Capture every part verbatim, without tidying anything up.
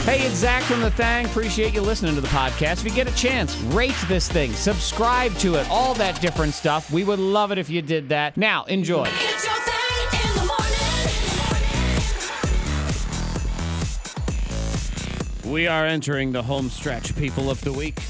Hey, it's Zach from The Thang. Appreciate you listening to the podcast. If you get a chance, rate this thing, subscribe to it, all that different stuff. We would love it if you did that. Now, enjoy. It's your thing in the morning. We are entering the home stretch, people of the week.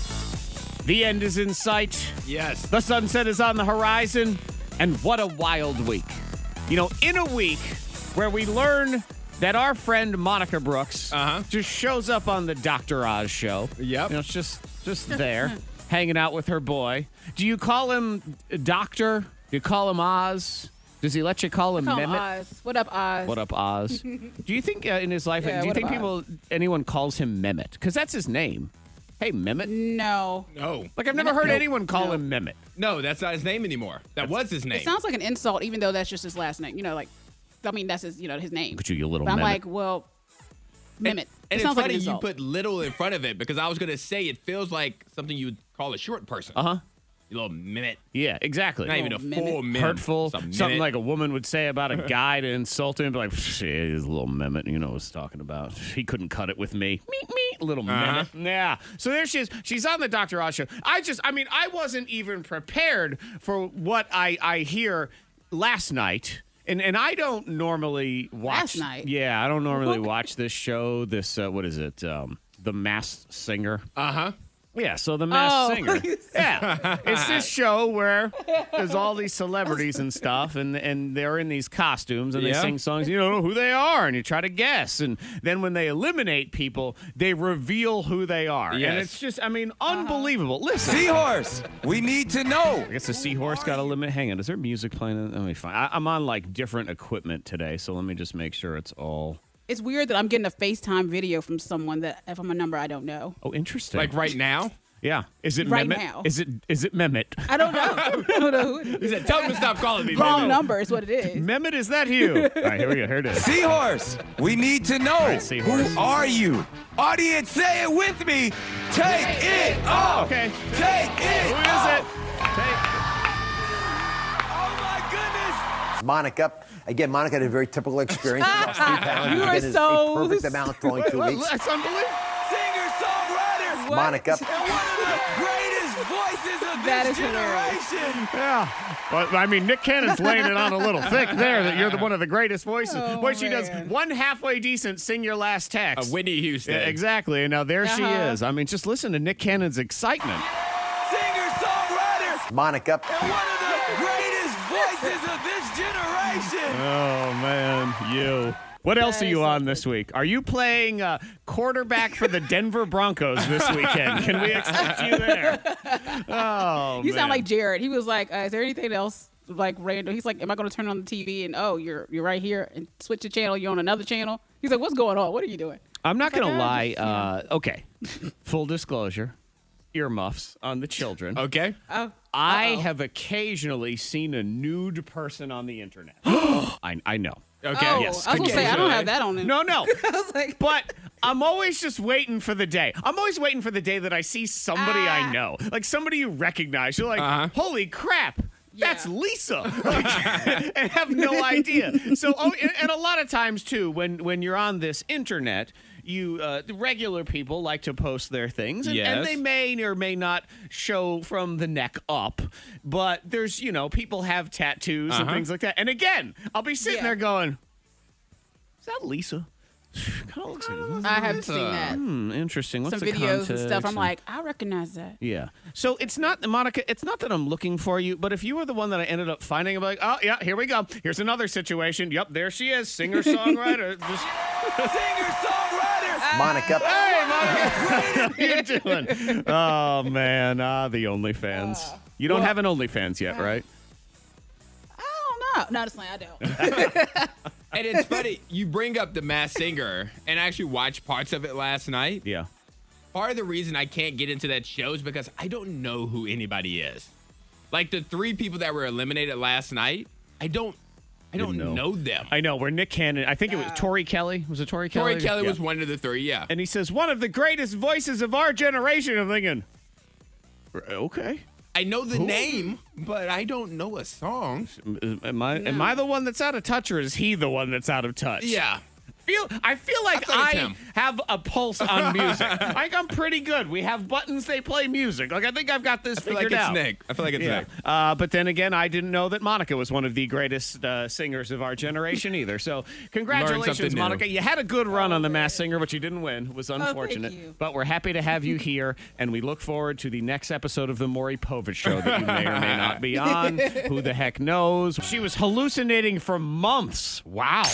The end is in sight. Yes. The sunset is on the horizon. And what a wild week. You know, in a week where we learn that our friend Monica Brooks Uh-huh. just shows up on the Doctor Oz show. Yep. You know, it's just just there, hanging out with her boy. Do you call him Doctor? Do you call him Oz? Does he let you call him Call him Mehmet? Oz. What up, Oz? What up, Oz? Do you think uh, in his life, Yeah, do you what think up, people, anyone calls him Mehmet? Because that's his name. Hey, Mehmet. No. No. Like, I've never heard Nope. anyone call No. him Mehmet. No, that's not his name anymore. That was his name. It sounds like an insult, even though that's just his last name. You know, like, I mean, that's his, you know, his name. Look at you, you little But I'm Mehmet. like, well, Mehmet. And it it's sounds like funny an you insult. put little in front of it because I was going to say it feels like something you would call a short person. Uh-huh. You little minute. Yeah, exactly. Not even a Little minute. full minute. Hurtful, Some something minute. like a woman would say about a guy to insult him, be like, "Shit, he's a little Mehmet, you know what I was talking about. He couldn't cut it with me. Meet, meet, little Uh-huh. Mehmet." Yeah. So there she is. She's on the Doctor Oz show. I just, I mean, I wasn't even prepared for what I, I hear last night. And and I don't normally watch. Last night? Yeah, I don't normally watch this show. This, uh, what is it? Um, The Masked Singer. Uh-huh. Yeah, so the Masked Oh. Singer. Yeah, it's this show where there's all these celebrities and stuff, and and they're in these costumes and they Yeah. sing songs. You don't know who they are, and you try to guess. And then when they eliminate people, they reveal who they are. And Yes. it's just, I mean, unbelievable. Listen. Seahorse, we need to know. I guess the seahorse got eliminated. Hang on, is there music playing? Let me find. I, I'm on like different equipment today, so let me just make sure it's all. It's weird that I'm getting a FaceTime video from someone that, from a number I don't know. Oh, interesting. Like right now. yeah. Is it Right Mehmet? now. Is it is it Mehmet? I don't know. I don't know who it He is. said, tell him to stop calling me. Wrong Mehmet." number is what it is. Mehmet, is that you? All right, here we go. Here it is. Seahorse, we need to know. right, Seahorse. Who are you? Audience, say it with me. Take it off. Okay. Take it Who is off. it? Take- Oh my goodness. Monica. Again, Monica had a very typical experience. She lost three pounds. You Again, are is so- a perfect amount throwing two What? weeks. That's unbelievable. Singer-songwriter. Monica. And one of the greatest voices of That this is hilarious. generation. Yeah. Well, I mean, Nick Cannon's laying it on a little thick there that you're the, one of the greatest voices. Oh, Boy, she does man. one halfway decent Sing Your Last Text. Uh, Whitney Houston. Yeah, exactly. And now there she Uh-huh. is. I mean, just listen to Nick Cannon's excitement. Singer-songwriter. Monica. And one of the greatest voices of this generation. Oh, man. You. What else That are is you so on good. this week? Are you playing uh, quarterback for the Denver Broncos this weekend? Can we expect you there? Oh, You man. sound like Jared. He was like, uh, "Is there anything else like random?" He's like, "Am I going to turn on the T V and oh, you're you're right here and switch the channel? You're on another channel." He's like, "What's going on? What are you doing?" I'm not It's like, going to uh, lie. just, Uh, okay. Full disclosure. Earmuffs on the children. Okay. Oh, I uh-oh. have occasionally seen a nude person on the internet. I, I know. Okay. Oh, Yes, I was gonna say I don't have that on. No, no. I was like, But I'm always just waiting for the day. I'm always waiting for the day that I see somebody I Ah. know, like somebody you recognize. You're like, Uh-huh. holy crap. That's Yeah. Lisa, Like, and have no idea. So, oh, and, and a lot of times too, when when you're on this internet, you uh, the regular people like to post their things, and, and Yes. they may or may not show from the neck up. But there's, you know, people have tattoos and Uh-huh. things like that. And again, I'll be sitting Yeah. there going, "Is that Lisa?" Kind of looks like Lisa. I have seen that. Hmm, interesting. What's Some the videos and stuff. context? I'm like, I recognize that. Yeah. So it's not, Monica, it's not that I'm looking for you, but if you were the one that I ended up finding, I'm like, oh, yeah, here we go. Here's another situation. Yep, there she is. Singer, songwriter. Just, Singer-songwriter. Monica. hey, Monica. How you doing? Oh, man. Ah, the OnlyFans. You don't have an OnlyFans yet, right? I don't know. No, just like I don't. And it's funny, you bring up the Masked Singer, and I actually watched parts of it last night. Yeah. Part of the reason I can't get into that show is because I don't know who anybody is. Like the three people that were eliminated last night, I don't I don't Didn't know. know. them. I know. Where Nick Cannon, I think it was Tori Kelly. Was it Tori Kelly? Tori Kelly Yeah. was one of the three, yeah. And he says, one of the greatest voices of our generation. I'm thinking, okay. I know the name, but I don't know a song. Am I am I the one that's out of touch, or is he the one that's out of touch? Yeah. Feel, I feel like I feel like it's I him. have a pulse on music. I think I'm pretty good. We have buttons, they play music. Like, I think I've got this I feel figured like it's out. Nick. I feel like it's Yeah. Nick. Uh, but then again, I didn't know that Monica was one of the greatest uh, singers of our generation either. So congratulations, something new. Monica. You had a good run on The Masked Singer, but you didn't win. It was thank unfortunate. you. But we're happy to have you here, and we look forward to the next episode of The Maury Povich Show that you may or may not be on. Who the heck knows? She was hallucinating for months. Wow.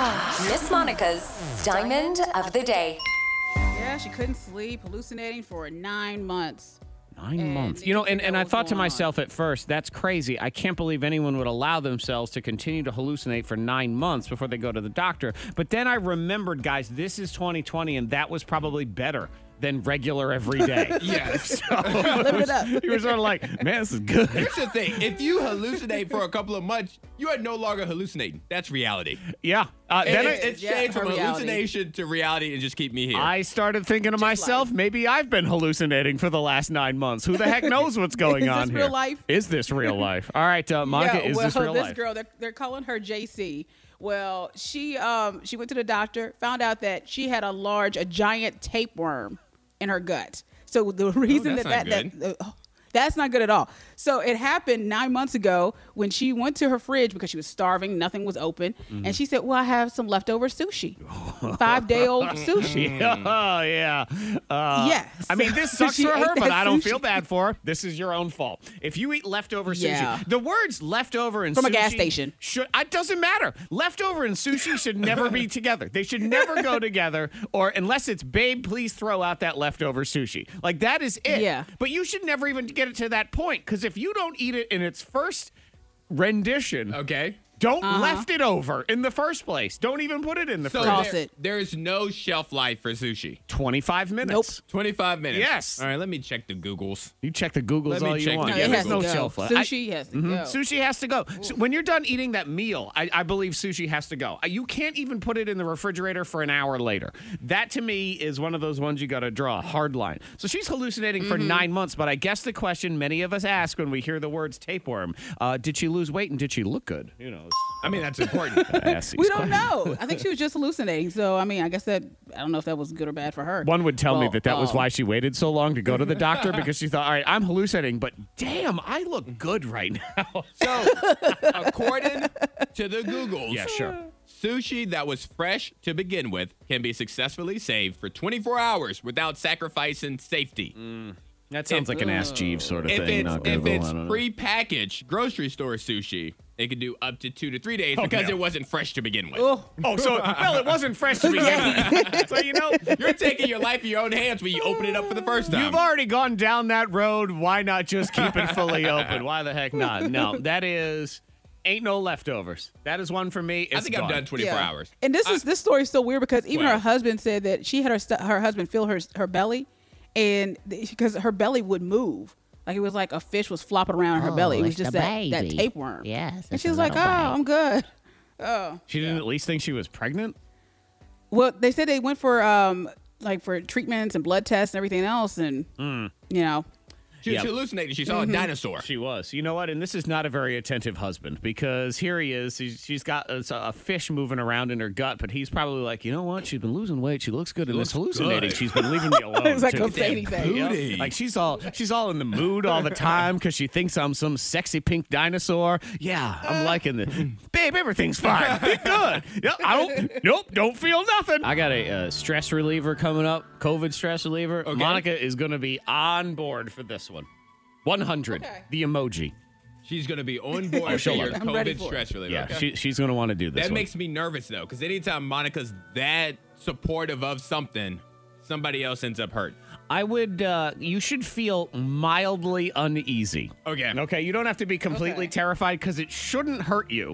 Miss Monica's Diamond of the Day. Yeah, she couldn't sleep, hallucinating for nine months. Nine And months. they You know, didn't and, figure and out I what's thought to going on. myself at first, that's crazy. I can't believe anyone would allow themselves to continue to hallucinate for nine months before they go to the doctor. But then I remembered, guys, this is twenty twenty, and that was probably better than regular every day. Yes. Live it up. You were sort of like, man, this is good. Here's the thing. If you hallucinate for a couple of months, you are no longer hallucinating. That's reality. Yeah. Uh, And then it's, I, it's Yeah, changed her from reality. hallucination to reality and just keep me here. I started thinking to myself, maybe I've been hallucinating for the last nine months. Who the heck knows what's going Is on this here? real life? Is this real life? All right, uh, Monica, yeah, is well, this real this life? girl, they're, they're calling her J C. Well, she um she went to the doctor, found out that she had a large, a giant tapeworm in her gut. So the reason that's that not that, that uh, that's not good at all. So it happened nine months ago when she went to her fridge because she was starving, nothing was open, Mm-hmm. and she said, "Well, I have some leftover sushi, five day old sushi." Oh, yeah. Uh, Yes. I mean, this So sucks she for her, ate but that I don't sushi. feel bad for her. This is your own fault. If you eat leftover sushi, Yeah. the words leftover and From sushi a gas station. Should, it doesn't matter. Leftover and sushi should never be together. They should never go together, or unless it's, babe, please throw out that leftover sushi. Like, that is it. Yeah. But you should never even get it to that point, because if you don't eat it in its first rendition, okay. don't Uh-huh. left it over in the first place. Don't even put it in the So fridge. Toss there, it. there's no shelf life for sushi. twenty-five minutes. twenty-five minutes. Yes. All right, let me check the Googles. You check the Googles Let me all you check want. the No, Yeah, it there's has no to go. shelf life. I- Sushi has to go. Sushi has to go. So when you're done eating that meal, I, I believe sushi has to go. Uh, You can't even put it in the refrigerator for an hour later. That to me is one of those ones you got to draw a hard line. So she's hallucinating for nine months, but I guess the question many of us ask when we hear the words tapeworm, uh, did she lose weight and did she look good? You know, I mean, that's important. ask these We don't questions. know. I think she was just hallucinating. So I mean, I guess that I don't know if that was good or bad for her. One would tell me Well, that that was um, why she waited so long to go to the doctor, because she thought, all right, I'm hallucinating, but damn, I look good right now. So, according to the Googles, Yeah, sure. sushi that was fresh to begin with can be successfully saved for twenty-four hours without sacrificing safety. That sounds like an Ask Jeeves sort of If thing. it's not if Google, it's I don't know. pre-packaged grocery store sushi, it could do up to two to three days Oh, because yeah. it wasn't fresh to begin with. Oh, Oh, so, well, it wasn't fresh to begin with. So, you know, You're taking your life in your own hands when you open it up for the first time. you've already gone down that road. Why not just keep it fully open? Why the heck not? No, that is, ain't no leftovers. That is one for me. It's I think I'm gone. done twenty-four yeah. hours. And this is this story is so weird because even Well. her husband said that she had her st- her husband feel her her belly, and because her belly would move. Like it was like a fish was flopping around in her Oh, belly. It was it's just the that, that baby. tapeworm. Yes, And it's she a was like, oh, little baby. I'm good. Oh. She didn't at least think she was pregnant? Well, they said they went for um like for treatments and blood tests and everything else, and Mm. you know, She was Yep. hallucinating. She Mm-hmm. saw a dinosaur. She was. You know what? And this is not a very attentive husband, because here he is. He's, she's got a, a fish moving around in her gut, but he's probably like, you know what? She's been losing weight. She looks good in this looks hallucinating. good. She's been leaving me alone. it's like too. don't say anything. Yep. Booty. Like she's all she's all in the mood all the time because she thinks I'm some sexy pink dinosaur. Yeah, I'm liking this. Babe, everything's fine. Be good. Yep, I don't. Nope, don't feel nothing. I got a uh, stress reliever coming up. COVID stress reliever. Okay. Monica is going to be on board for this one. one hundred. Okay. The emoji. She's going to be on board for she'll your love it. I'm ready COVID for it. stress reliever. Yeah, Okay. she, she's going to want to do this That one. makes me nervous, though, because anytime Monica's that supportive of something, somebody else ends up hurt. I would, uh, you should feel mildly uneasy. Okay. Okay, you don't have to be completely Okay. terrified because it shouldn't hurt you,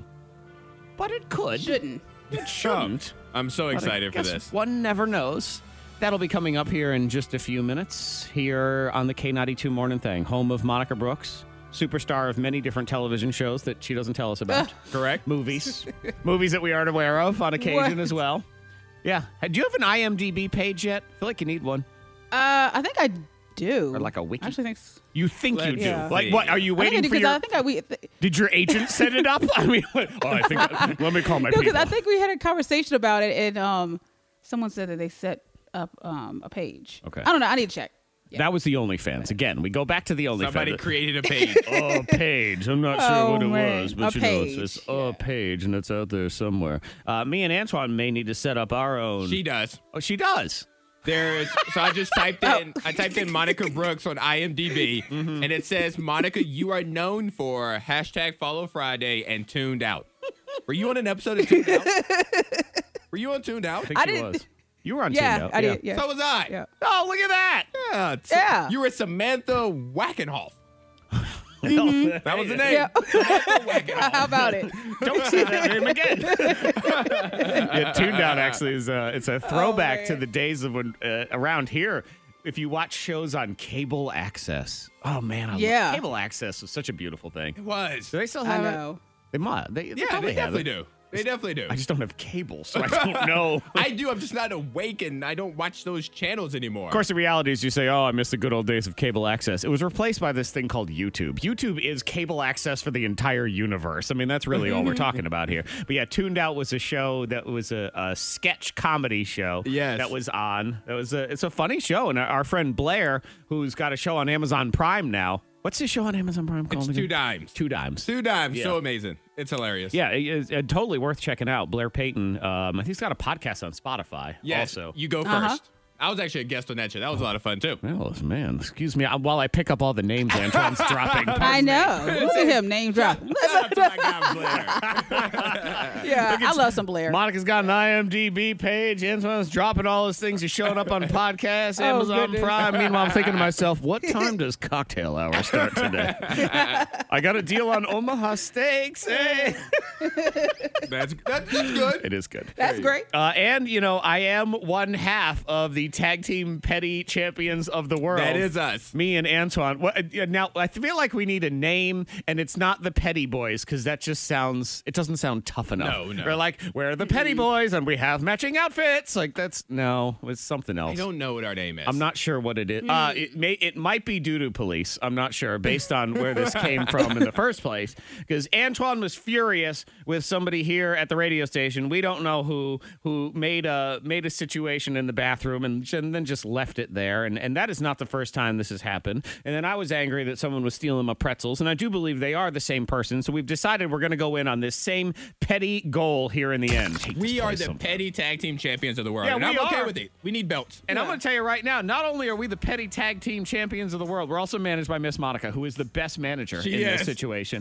but it could. Shouldn't. It shouldn't. I'm so But I excited for guess this. One never knows. That'll be coming up here in just a few minutes here on the K ninety-two Morning Thing, home of Monica Brooks, superstar of many different television shows that she doesn't tell us about. Correct? Movies. Movies that we aren't aware of on occasion What? as well. Yeah. Do you have an I M D B page yet? I feel like you need one. Uh, I think I do. Or like a wiki? I actually think. s- You think you Let's do? Yeah. Like what? Are you I think I waiting do for because your? I think I we. Th- Did your agent set it up? I mean, what- oh, I think. I, let me call my no, because people. I think we had a conversation about it, and um, someone said that they set up um a page. Okay. I don't know. I need to check. Yeah. That was the OnlyFans. Again, we go back to the OnlyFans. Somebody created a page. Oh, page. I'm not sure Oh, what it man. was, but A you know, it's, it's page, a yeah. page, and it's out there somewhere. Uh, me and Antoine may need to set up our own. She does. oh, she does. There's so I just typed in I typed in Monica Brooks on I M D B Mm-hmm. and it says, Monica, you are known for hashtag follow Friday and tuned out. Were you on an episode of Tuned Out? Were you on Tuned Out? I think I she didn't- was. You were on Yeah, Tuned Out. I did. Yeah. So was I. Yeah. Oh, look at that. Yeah. so- Yeah. You were Samantha Wackenhoff. that That was the name. Yeah. Samantha Wackenhoff. How about it? Don't say that name again. yeah, Tuned Out actually is a, it's a throwback to man. the days of when uh, around here. If you watch shows on cable access, oh man, I love- Yeah. cable access was such a beautiful thing. It was. Do they still I have it? know. They might. They, they Yeah, probably they have definitely it. do. They definitely do. I just don't have cable, so I don't know. I do. I'm just not awake and I don't watch those channels anymore. Of course, the reality is you say, oh, I miss the good old days of cable access. It was replaced by this thing called YouTube. YouTube is cable access for the entire universe. I mean, that's really all we're talking about here. But yeah, Tuned Out was a show that was a, a sketch comedy show Yes. that was on. That was a, it's a funny show. And our, our friend Blair, who's got a show on Amazon Prime now. What's his show on Amazon Prime called? It's again? Two Dimes. Two Dimes. Two Dimes. Yeah. So amazing. It's hilarious. Yeah, it is uh, totally worth checking out. Blair Payton, um, I think he's got a podcast on Spotify Yes. also. You go first. Uh-huh. I was actually a guest on that show. That was a lot of fun too. Well, man, excuse me uh, while I pick up all the names Antoine's dropping. I know. Look at him name drop. Shout out to my guy Blair. Yeah, I love some Blair. Monica's got an I M D B page. Antoine's dropping all his things. He's showing up on podcasts, Oh, Amazon goodness. Prime. Meanwhile, I'm thinking to myself, what time does cocktail hour start today? I got a deal on Omaha steaks. Hey. That's, that, that's good. It is good. That's great. Uh, and, you know, I am one half of the tag team petty champions of the world. That is us. Me and Antoine. What, uh, now, I feel like we need a name, and it's not the Petty Boys, because that just sounds, it doesn't sound tough enough. No, no. We're like, we're the Petty Boys, and we have matching outfits. Like, that's, no, it's something else. I don't know what our name is. I'm not sure what it is. Uh, it may it might be doo-doo police. I'm not sure based on where this came from in the first place. Because Antoine was furious with somebody here at the radio station. We don't know who who made a made a situation in the bathroom and, and then just left it there. And and that is not the first time this has happened. And then I was angry that someone was stealing my pretzels. And I do believe they are the same person. So we've decided we're going to go in on this same petty goal here in the end. Hate We this are place the so much. petty tag team champions of the world. Yeah, and we I'm okay are. with it. We need belts. And I'm going to tell you right now, not only are we the petty tag team champions of the world, we're also managed by Miss Monica, who is the best manager She in is. this situation.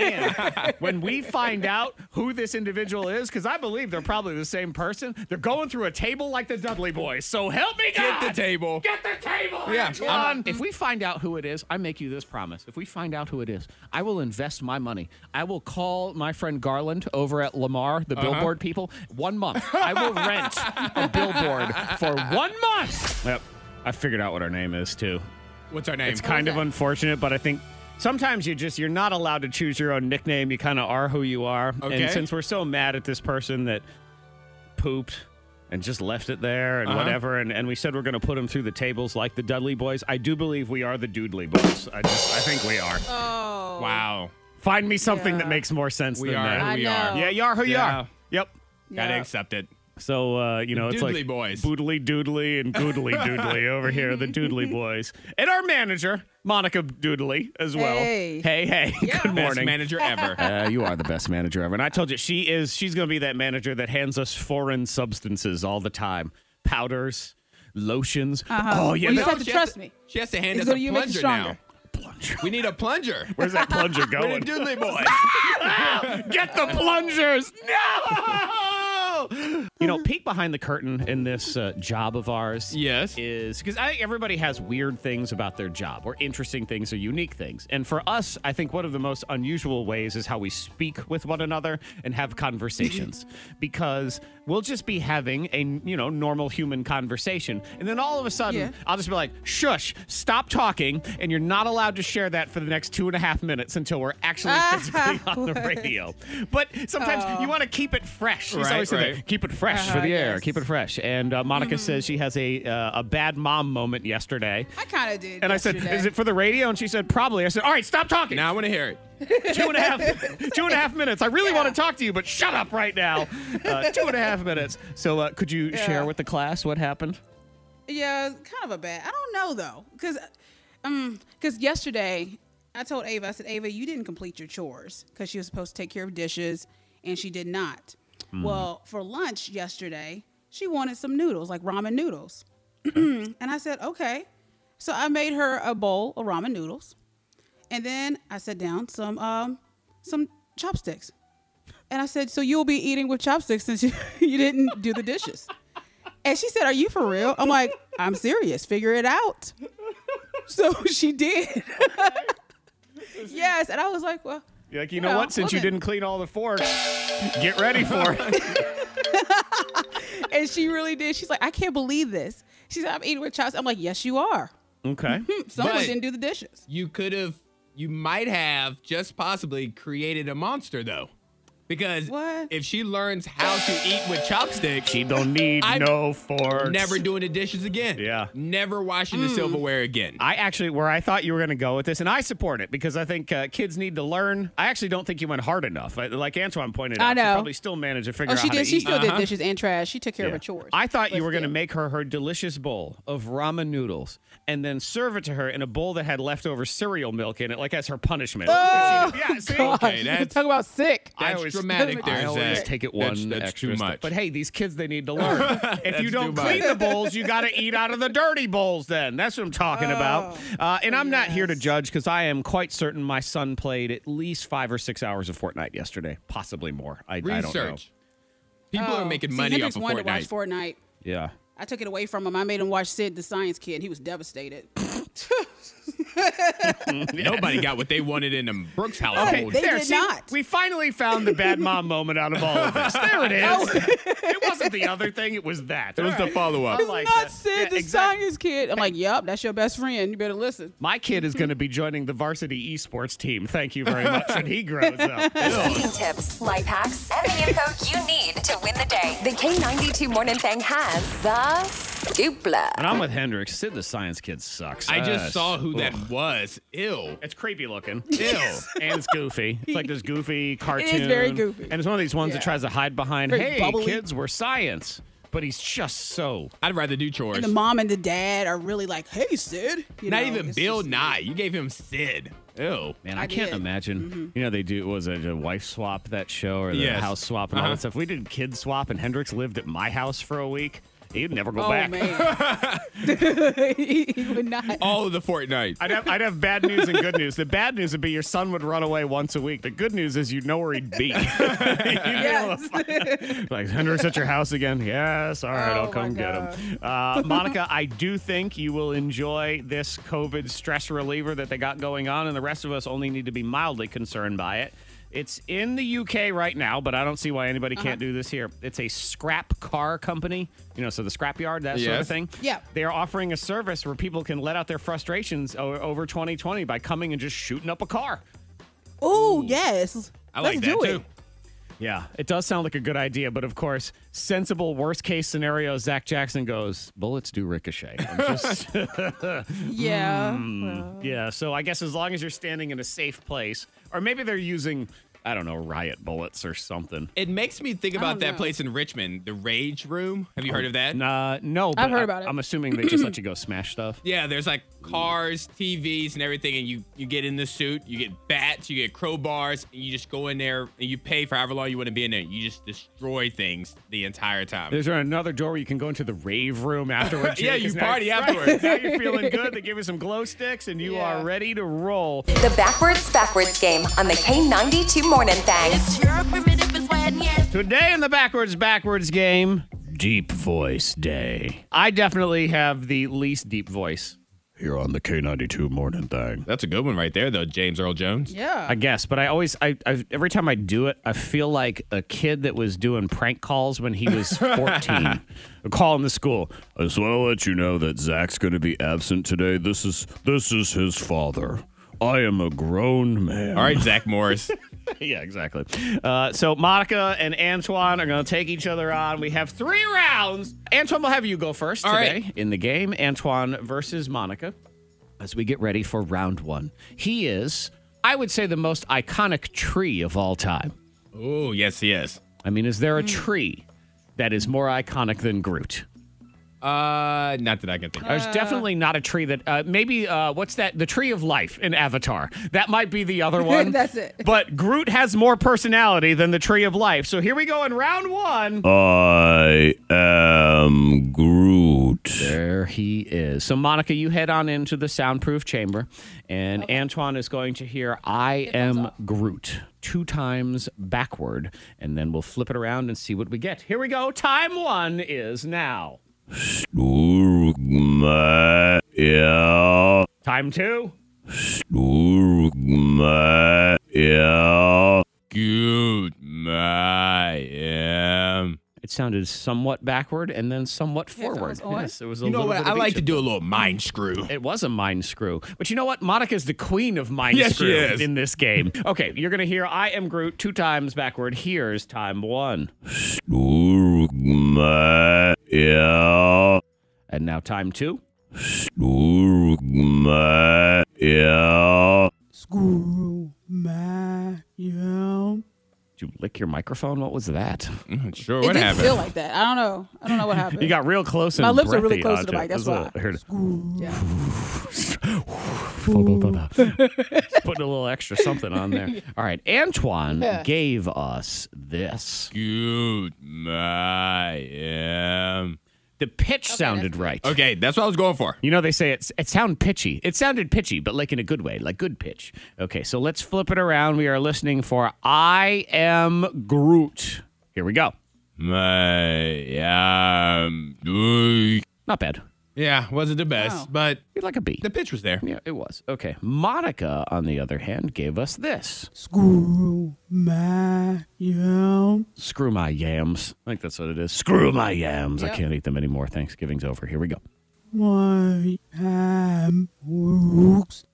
And when we find out who this individual is, because I believe they're probably the same person, they're going through a table like the Dudley Boys. So help me God! Get the table. Get the table! Yeah, Antoine! I'm- If we find out who it is, I make you this promise. If we find out who it is, I will invest my money. I will call my friend Garland over at Lamar, the Uh-huh. billboard people, one month. I will rent a billboard for one month. Yep. I figured out what our name is, too. What's our name? It's kind of unfortunate, but I think sometimes you just, you're not allowed to choose your own nickname. You kind of are who you are. Okay. And since we're so mad at this person that pooped and just left it there and Uh-huh. whatever, and, and we said we're going to put him through the tables like the Dudley Boys, I do believe we are the Doodley Boys. I just, I think we are. Oh. Wow. Find me something Yeah. that makes more sense We than are that. who I we know. are. Yeah, you are who you Yeah. are. Yep. Gotta Yeah. accept it. So, uh, you know, The it's like Doodly Boys. Boodly Doodly and Goodly Doodly over here, the Doodly Boys. And our manager, Monica Doodly, as well. Hey. Hey, hey. Good Best morning. manager ever. Uh, you are the best manager ever. And I told you, she is, she's going to be that manager that hands us foreign substances all the time. Powders, lotions. Uh-huh. Oh, yeah. Well, you that- have to she trust has me. She has to hand It's us a gonna you make you plunger stronger. now. plunger. We need a plunger. Where's that plunger We're going? the Doodly Boys. Get the plungers! No! You know, peek behind the curtain in this uh, job of ours. Yes. Is because I think everybody has weird things about their job, or interesting things, or unique things. And for us, I think one of the most unusual ways is how we speak with one another and have conversations. Because we'll just be having a you know normal human conversation, and then all of a sudden, Yeah. I'll just be like, "Shush! Stop talking!" And you're not allowed to share that for the next two and a half minutes until we're actually physically on the radio. But sometimes you want to keep it fresh. He's Right, always said that. right. Keep it fresh. fresh for the air. Yes. Keep it fresh. And uh, Monica says she has a uh, a bad mom moment yesterday. I kind of did. And yesterday. I said, is it for the radio? And she said, probably. I said, all right, stop talking. Now I want to hear it. Two and a half, two and a half minutes. I really Yeah. want to talk to you, but shut up right now. Uh, two and a half minutes. So uh, could you Yeah. share with the class what happened? Yeah, it's kind of a bad. I don't know though, because um, because yesterday I told Ava, I said, Ava, you didn't complete your chores because she was supposed to take care of dishes, and she did not. Well, for lunch yesterday, she wanted some noodles, like ramen noodles, and I said, okay. So I made her a bowl of ramen noodles, and then I set down some um some chopsticks, and I said, so you'll be eating with chopsticks since you, you didn't do the dishes. And she said, are you for real? I'm like, I'm serious. Figure it out. So she did. Yes. And I was like, well. You're like, you No, know what? Since you well then- didn't clean all the forks, get ready for it. And she really did. She's like, I can't believe this. She said, I'm eating with chopsticks. I'm like, yes, you are. Okay. Someone But- didn't do the dishes. You could have, you might have just possibly created a monster though. Because What? if she learns how to eat with chopsticks, She don't need I'm no forks. never doing the dishes again. Yeah. Never washing the silverware again. I actually, where I thought you were going to go with this, and I support it because I think uh, kids need to learn. I actually don't think you went hard enough. I- Like Antoine pointed out, I she know. probably still managed to figure Oh, out she how did. to She eat. still Uh-huh. did dishes and trash. She took care of Yeah. her chores. I thought you But were going to still. make her her delicious bowl of ramen noodles and then serve it to her in a bowl that had leftover cereal milk in it, like as her punishment. Oh, yeah, see? Okay, that's- Talk about sick. I That's always- dramatic I there, always Zach. take it That's- one that's extra too step. much. But hey, these kids, they need to learn. if That's you don't too clean much. the bowls, you got to eat out of the dirty bowls then. That's what I'm talking about. Uh, and I'm not here to yes. judge because I am quite certain my son played at least five or six hours of Fortnite yesterday, possibly more. I, I don't know. Research. People are Oh. making See, money Hendrix off of wanted to watch Fortnite. Fortnite. Yeah. I took it away from him. I made him watch Sid the Science Kid. He was devastated. Nobody got what they wanted in the Brooks Okay, household. they There, did see, not. we finally found the bad mom moment out of all of this. There it is. It wasn't the other thing. It was that. It was the follow-up. I like Not that. Sid Yeah, the exactly. Science Kid. I'm like, yep, that's your best friend. You better listen. My kid is going to be joining the varsity esports team. Thank you very much when he grows up. Cooking tips, life hacks, and the info you need to win the day. The K ninety-two Morning Thing has the Dupla. And I'm with Hendrix. Sid the Science Kid sucks. I just Uh, saw who that ugh. was. Ew. It's creepy looking. Ew. And it's goofy. It's like this goofy cartoon. very goofy. And it's one of these ones that Yeah. tries to hide behind, Very hey, bubbly. kids, we're science. But he's just so. I'd rather do chores. And the mom and the dad are really like, hey, Sid. You Not know, even it's Bill just- Nye. You gave him Sid. Ew. Man, I, I can't did. imagine. You know, they do, was it a wife swap, that show, or the Yes. house swap and all Uh-huh. that stuff? We did kid swap, and Hendrix lived at my house for a week. He'd never go Oh, back. man. he, he would not. All of the Fortnite. I'd have, I'd have bad news and good news. The bad news would be your son would run away once a week. The good news is you'd know where he'd be. Yes. Like, Hendrix at your house again? Yes. All right, Oh, I'll come my get him. Uh, Monica, I do think you will enjoy this COVID stress reliever that they got going on, and the rest of us only need to be mildly concerned by it. It's in the U K right now, but I don't see why anybody can't do this here. It's a scrap car company, you know, so the scrapyard, that sort of Yes. thing. Yeah. They are offering a service where people can let out their frustrations o- over twenty twenty by coming and just shooting up a car. Oh, yes. I Let's like do that it. too. Yeah, it does sound like a good idea, but of course, sensible worst case scenario, Zach Jackson goes, bullets do ricochet. I'm just, Yeah. Hmm. well, yeah, so I guess as long as you're standing in a safe place, or maybe they're using, I don't know, riot bullets or something. It makes me think I about don't that know. place in Richmond, the Rage Room. Have you heard of that? Nah, no, but I've heard I- about it. I'm assuming they just let you go smash stuff. Yeah, there's like cars, T Vs, and everything, and you you get in the suit, you get bats, you get crowbars, and you just go in there and you pay for however long you want to be in there. You just destroy things the entire time. There's another door where you can go into the rave room afterwards. Yeah, too, you 'cause now- party right, afterwards. now you're feeling good. They give you some glow sticks, and you Yeah. are ready to roll. The Backwards Backwards game on the K ninety-two Morning Thing. Today in the Backwards Backwards game, Deep Voice Day. I definitely have the least deep voice here on the K ninety-two Morning Thing. That's a good one right there, though, James Earl Jones. Yeah. I guess, but I always, I, I, every time I do it, I feel like a kid that was doing prank calls when he was fourteen. Calling the school. I just want to let you know that Zach's going to be absent today. This is, this is his father. I am a grown man. All right, Zach Morris. Yeah, exactly. Uh, so Monica and Antoine are going to take each other on. We have three rounds. Antoine, we'll have you go first All today right. in the game. Antoine versus Monica as we get ready for round one. He is, I would say, the most iconic tree of all time. Oh, yes, he is. I mean, is there a tree that is more iconic than Groot? Uh, not that I can think of. There's definitely not a tree that, uh, maybe, uh, what's that? The Tree of Life in Avatar. That might be the other one. That's it. But Groot has more personality than the Tree of Life. So here we go in round one. I am Groot. There he is. So, Monica, you head on into the soundproof chamber, and Antoine is going to hear I am Groot two times backward, and then we'll flip it around and see what we get. Here we go. Time one is now. Sturma, ja, Time two. Sturma, ja. Good, I am. It sounded somewhat backward and then somewhat forward. was odd. Yes, it was a You know little what? bit I of like each to of do a them. little mind screw. It was a mind screw. But you know what? Monica's the queen of mind Yes, she screw is. in this game. Okay, you're going to hear I am Groot two times backward. Here's time one. Sturma, ja. And now time two. Sturma, ja. Did you lick your microphone? What was that? Sure, It what didn't happened? feel like that. I don't know. I don't know what happened. You got real close and My lips are really breathy close to the onto mic, it. that's why. I heard it. Yeah. Just putting a little extra something on there. All right. Antoine Yeah. gave us this. Good, I am. The pitch sounded right. Okay, that's what I was going for. You know, they say it's, it sounded pitchy. It sounded pitchy, but like in a good way, like good pitch. Okay, so let's flip it around. We are listening for I am Groot. Here we go. I am. Good. Not bad. Yeah, wasn't the best, Wow. but You'd like a B. the pitch was there. Yeah, it was. Okay. Monica, on the other hand, gave us this. Screw my yam. Screw my yams. I think that's what it is. Screw my yams. I Yep. can't eat them anymore. Thanksgiving's over. Here we go. My ham works.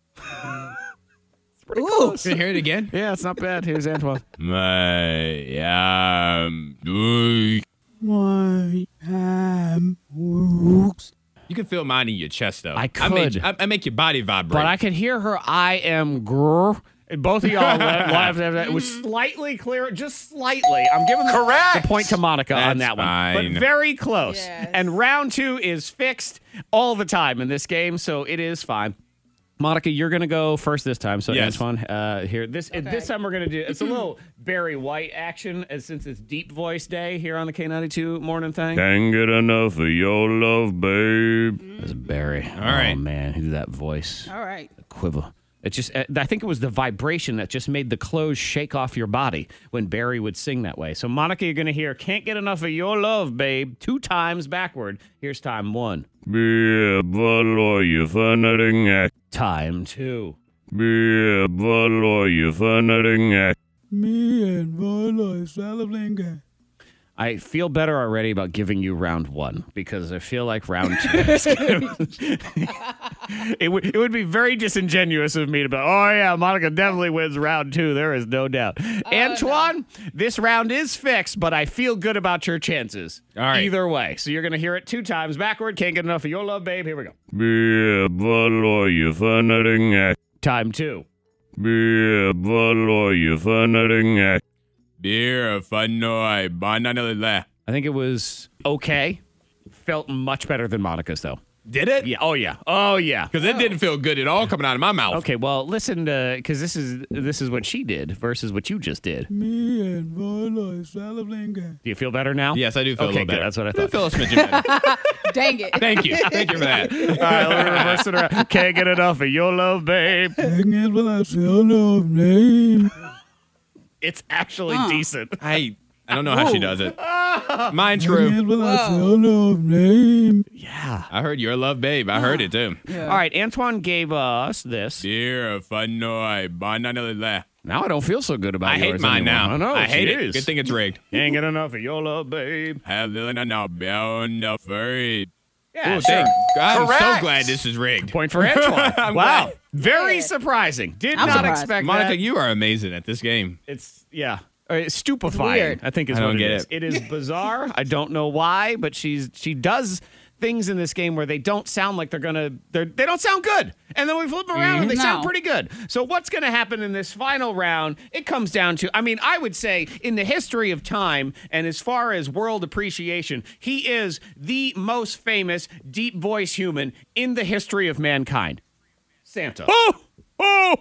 Ooh. Can you hear it again? Yeah, it's not bad. Here's Antoine. My am. Good. My ham works. You can feel mine in your chest, though. I I make, could. I, I make your body vibrate. But I could hear her I am grr. And both of y'all laughed at that. It was slightly clearer, just slightly. I'm giving the- Correct. the point to Monica on That's that one. fine. But very close. Yes. And round two is fixed all the time in this game, so it is fine. Monica, you're going to go first this time. So, Yes. Antoine, uh, here. This Okay. this time we're going to do, it's a little Barry White action, as since it's Deep Voice Day here on the K ninety-two morning thing. Can't get enough of your love, babe. That's Barry. All right. Oh, man. He did that voice. All right. Quiver. It just, uh, I think it was the vibration that just made the clothes shake off your body when Barry would sing that way. So, Monica, you're going to hear Can't Get Enough of Your Love, Babe, two times backward. Here's time one. Be vad you funneringak. Time two. Be vad you funneringak. Me and Viola Salavlinga. I feel better already about giving you round one because I feel like round two. is gonna- it would it would be very disingenuous of me to be, oh yeah, Monica definitely wins round two. There is no doubt. Antoine, this round is fixed, but I feel good about your chances. All right. Either way. So you're gonna hear it two times backward. Can't get enough of your love, babe. Here we go. Be vad you funneringak. Time two. Be vad you funneringak. Beer, fun noise, banana. I think it was okay. Felt much better than Monica's though. Did it? Yeah. Oh yeah. Oh yeah. Because it didn't feel good at all coming out of my mouth. Okay, well, listen, because this is this is what she did versus what you just did. Me and Viola Salavlinga. Do you feel better now? Yes, I do feel Okay, a little good. better. That's what I do thought. feel a smidgen better. Dang it. Thank you. Thank you for that. All right, let me reverse it around. Can't get enough of your love, babe. Hang it while I say love name. It's actually Huh. decent. I I don't know how she does it. Mine's Hang true. it while I say Whoa. love name. Yeah. I heard your love, babe. I heard it too. All right, Antoine gave us this. Beer, fun noise, banana. Now I don't feel so good about I hate yours mine anymore. now. I know. I hate she it. is. Good thing it's rigged. Can't get enough of your love, babe. Have little now bound the furry. Yeah, Oh, sure. thank God. I'm so Correct. glad this is rigged. Point for Antoine. I'm Wow. glad. Very Yeah. surprising. Did I'm not surprised. expect Monica, that. you are amazing at this game. It's, yeah. Uh, it's stupefying, weird. I think is I what don't it get is. it. It is bizarre. I don't know why, but she's she does things in this game where they don't sound like they're gonna they're they don't sound good, and then we flip them around and they No. sound pretty good. So what's gonna happen in this final round? It comes down to, I mean, I would say in the history of time and as far as world appreciation, he is the most famous deep voice human in the history of mankind. Santa. Oh, oh,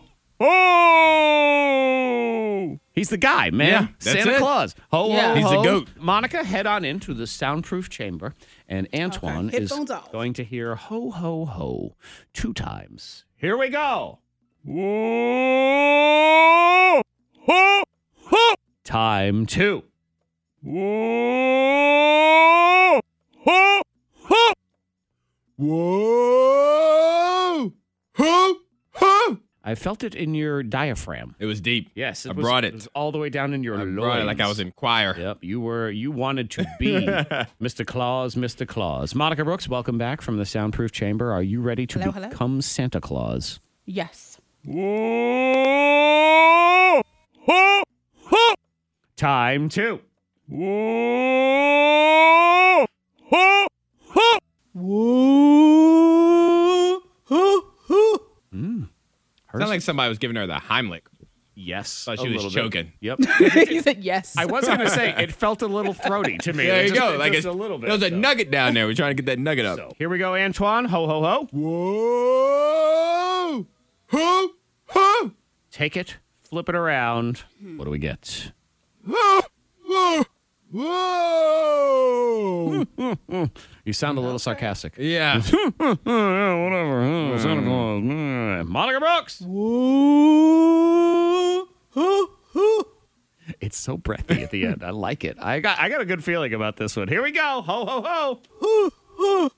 oh. He's the guy, man. Yeah, that's Santa it. Claus. Ho, Yeah. ho, He's the ho. goat. Monica, head on into the soundproof chamber, and Antoine Okay. is Headphones off. going to hear ho, ho, ho two times. Here we go. Whoa, ho, ho. Time two. Whoa, ho, ho. Whoa. Ho, ho. I felt it in your diaphragm. It was deep. Yes, it I was, brought It it. was all the way down in your I loins. brought it like I was in choir. Yep, you were. You wanted to be Mister Claus, Mister Claus. Monica Brooks, welcome back from the soundproof chamber. Are you ready to Hello, hello. become Santa Claus? Yes. Whoa! Ho! Ho! Time two. Whoa! Ho! Ho! Whoa, ho, ho. Sounded like somebody was giving her the Heimlich. Yes, Thought a she was little bit. choking. Yep. He said yes. I was going to say it felt a little throaty to me. There you Just- go. Like just it's a little bit. There was a so. nugget down there. We're trying to get that nugget up. So, here we go, Antoine. Ho, ho, ho. Whoa! Ho! Ho! Take it, flip it around. What do we get? Whoa! Whoa! Whoa! You sound a little sarcastic. Yeah. Whatever. Santa Claus. Monica Brooks. Whoa, ho, ho. It's so breathy at the end. I like it. I got I got a good feeling about this one. Here we go. Ho, ho, ho. Ho, ho,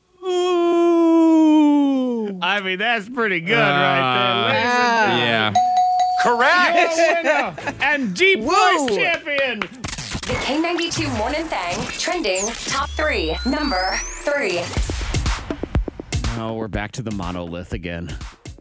ho. I mean, that's pretty good right there. Ladies and Yeah. Correct. winner and deep Whoa. voice champion. The K ninety-two Morning Thang trending top three. Number three. Oh, we're back to the monolith again.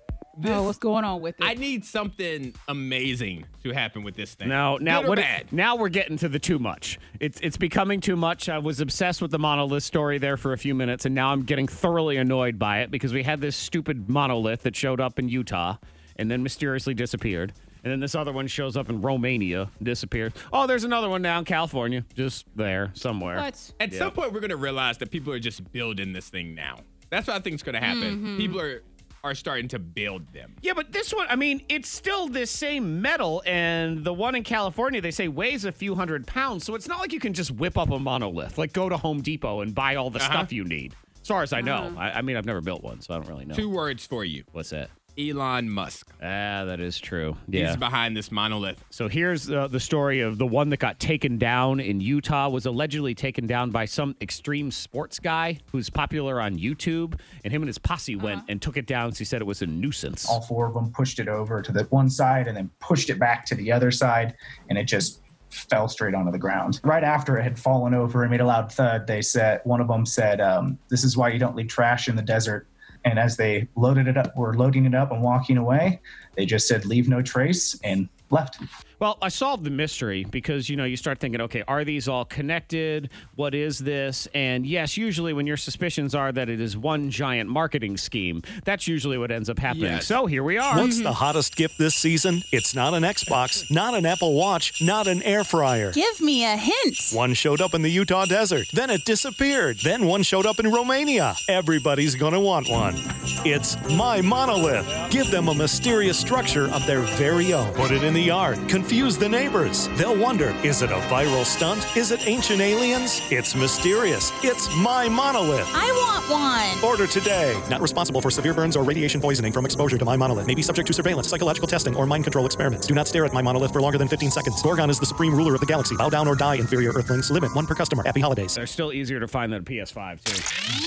Oh, what's going on with it? I need something amazing to happen with this thing. Now, now, Good or what? bad? Now we're getting to the too much. It's it's becoming too much. I was obsessed with the monolith story there for a few minutes, and now I'm getting thoroughly annoyed by it because we had this stupid monolith that showed up in Utah and then mysteriously disappeared, and then this other one shows up in Romania, disappeared. Oh, there's another one now in California, just there somewhere. What? At some point, we're going to realize that people are just building this thing now. That's what I think is going to happen. People are are starting to build them. Yeah, but this one, I mean, it's still this same metal, and the one in California, they say weighs a few hundred pounds, so it's not like you can just whip up a monolith. Like, go to Home Depot and buy all the Uh-huh. stuff you need. As far as I know. I, I mean, I've never built one, so I don't really know. Two words for you. What's that? Elon Musk. Ah, that is true. Yeah. He's behind this monolith. So here's uh, the story of the one that got taken down in Utah, was allegedly taken down by some extreme sports guy who's popular on YouTube, and him and his posse went and took it down. So he said it was a nuisance. All four of them pushed it over to the one side and then pushed it back to the other side, and it just fell straight onto the ground. Right after it had fallen over and made a loud thud, they said, one of them said, um, this is why you don't leave trash in the desert. And as they loaded it up, were loading it up and walking away, they just said, leave no trace, and left. Well, I solved the mystery because, you know, you start thinking, okay, are these all connected? What is this? And yes, usually when your suspicions are that it is one giant marketing scheme, that's usually what ends up happening. Yes. So here we are. What's the hottest gift this season? It's not an Xbox, not an Apple Watch, not an air fryer. Give me a hint. One showed up in the Utah desert, then it disappeared. Then one showed up in Romania. Everybody's gonna want one. It's My Monolith. Give them a mysterious structure of their very own. Put it in the yard. Confuse the neighbors. They'll wonder, is it a viral stunt? Is it ancient aliens? It's mysterious. It's My Monolith. I want one. Order today. Not responsible for severe burns or radiation poisoning from exposure to My Monolith. May be subject to surveillance, psychological testing, or mind control experiments. Do not stare at My Monolith for longer than fifteen seconds. Gorgon is the supreme ruler of the galaxy. Bow down or die, inferior Earthlings. Limit one per customer. Happy holidays. They're still easier to find than a P S five, too.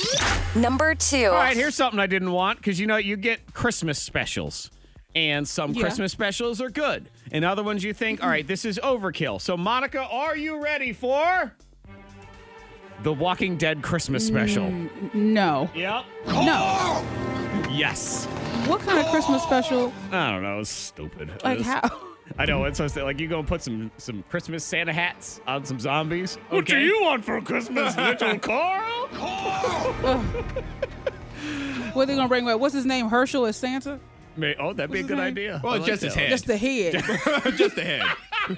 Number two. All right, here's something I didn't want because, you know, you get Christmas specials. And some Yeah. Christmas specials are good. And other ones you think, all right, this is overkill. So, Monica, are you ready for The Walking Dead Christmas special. Mm, no. Yep. No. Yes. What kind of Christmas special? I don't know. It's stupid. Like It's- how? I know. It's supposed to, like, you go and put some some Christmas Santa hats on some zombies. What do Okay. you want for Christmas, little Carl? What they gonna bring back? What's his name? Herschel as Santa? May, oh, that'd be a his good name? idea. Well, I like just his that. head. Just the head. Just the head.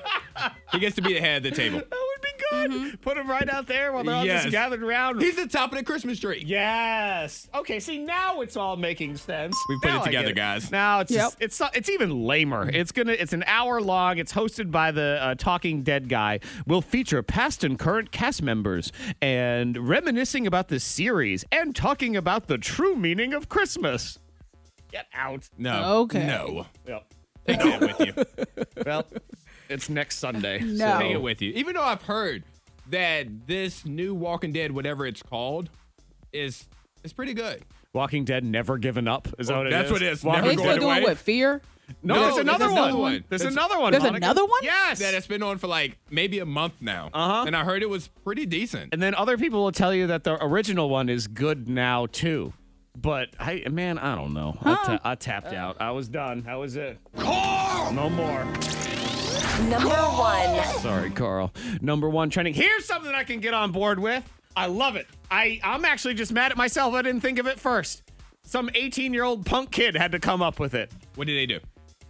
He gets to be the head of the table. That would be good. Mm-hmm. Put him right out there while they're all Yes. just gathered around. He's the top of the Christmas tree. Yes. Okay. See, now it's all making sense. We put Now it I together, get guys. Now it's Yep. just, it's it's even lamer. It's gonna it's an hour long. It's hosted by the uh, Talking Dead guy. Will feature past and current cast members and reminiscing about the series and talking about the true meaning of Christmas. Get out. No. Okay. No. Yep. Take it with you. Well, it's next Sunday. No. Take it with you. Even though I've heard that this new Walking Dead, whatever it's called, is is pretty good. Walking Dead Never Given Up. Is that what it That's is? what it is. Walking Are they Never still going doing away. what? Fear? No, No, there's there's another another one. one. There's There's- another one. There's Monica. another one? Yes. That has been on for like maybe a month now. Uh-huh. And I heard it was pretty decent. And then other people will tell you that the original one is good now too. But I, man, I don't know. I, ta- I tapped out. I was done. That was it. No more. Number one. Sorry, Carl. Number one trending. Here's something I can get on board with. I love it. I, I'm actually just mad at myself. I didn't think of it first. Some eighteen-year-old punk kid had to come up with it. What did they do?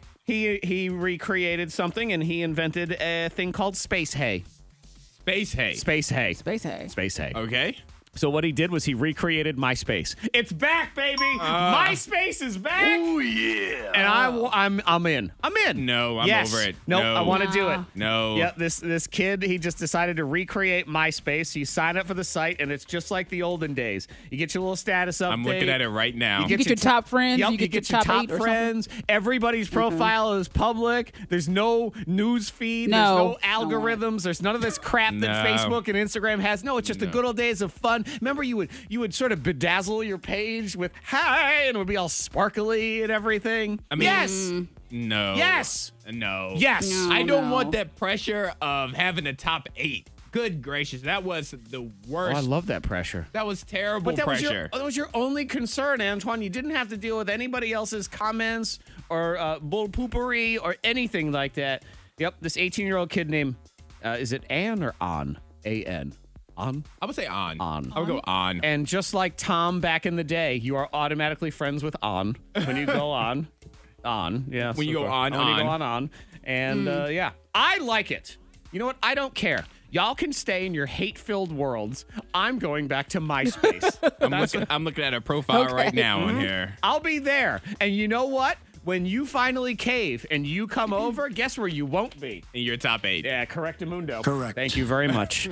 He he recreated something and he invented a thing called space hay. Space hay. Space hay. Space hay. Space hay. Okay. So what he did was he recreated MySpace. It's back, baby. MySpace is back. Oh, yeah. And I, w- I'm I'm in. I'm in. No, I'm Yes. over it. Nope, No. I want to do it. No. Yeah, this this kid, he just decided to recreate MySpace. You sign up for the site, and it's just like the olden days. You get your little status update. I'm looking at it right now. You You get your top friends. Yep, You get, your your top, top eight or friends. Everybody's profile is public. There's no news feed. No. There's no algorithms. There's none of this crap that No. Facebook and Instagram has. No, it's just the good old days of fun. Remember, you would you would sort of bedazzle your page with hi, and it would be all sparkly and everything. I mean, yes, No. Yes. No. yes. No. I don't no. want that pressure of having a top eight. Good gracious, that was the Oh, worst. I love that pressure. that was terrible But that was, your, pressure. that was your only concern, Antoine. You didn't have to deal with anybody else's comments or uh, bull poopery or anything like that. Yep, this eighteen-year-old kid named, uh, is it Ann or On? A N. On? I would say on. On. I would go on. And just like Tom back in the day, you are automatically friends with On when you go on. On, yeah. When you go super. on, When you go on. on, on. And uh, yeah, I like it. You know what? I don't care. Y'all can stay in your hate-filled worlds. I'm going back to MySpace. I'm, That's looking, I'm looking at a profile right now on here. I'll be there. And you know what? When you finally cave and you come over, guess where you won't be? In your top eight. Yeah, correctamundo. Correct. Thank you very much.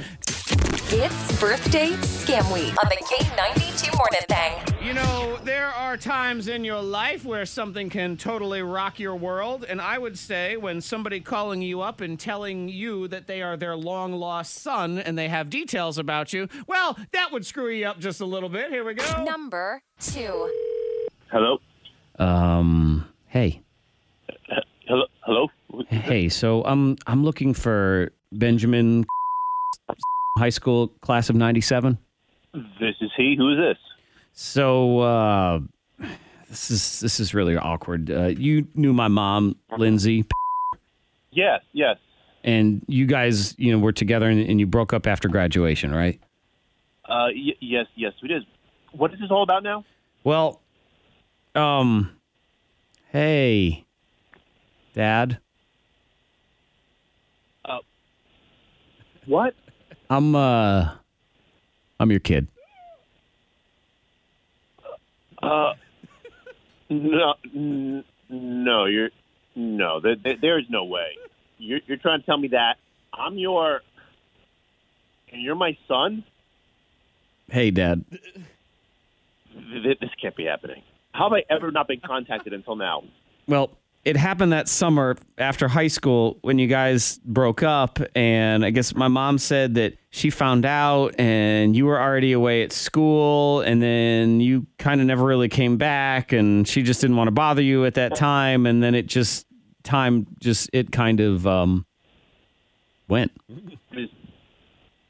It's birthday scam week on the K ninety-two Morning Thing. You know, there are times in your life where something can totally rock your world. And I would say when somebody calling you up and telling you that they are their long lost son and they have details about you, well, that would screw you up just a little bit. Here we go. Number two. Hello? Um, hey. Hello? Hello? Hey, so I'm I'm looking for Benjamin, high school class of ninety-seven. This is he. Who is this? So uh, this is this is really awkward. Uh, you knew my mom, Lindsay, Yes, yes. and you guys, you know, were together and, and you broke up after graduation, right? Uh, y- yes, yes, we did. What is this all about now? Well, um, hey, Dad, Uh, what? I'm uh, I'm your kid. Uh, no, n- no, you're, no, there, there, there is no way. You're, you're trying to tell me that I'm your, and you're my son? Hey, Dad. Th- This can't be happening. How have I ever not been contacted until now? Well, it happened that summer after high school when you guys broke up, and I guess my mom said that she found out and you were already away at school, and then you kind of never really came back, and she just didn't want to bother you at that time, and then it just, time just, it kind of um, went. This,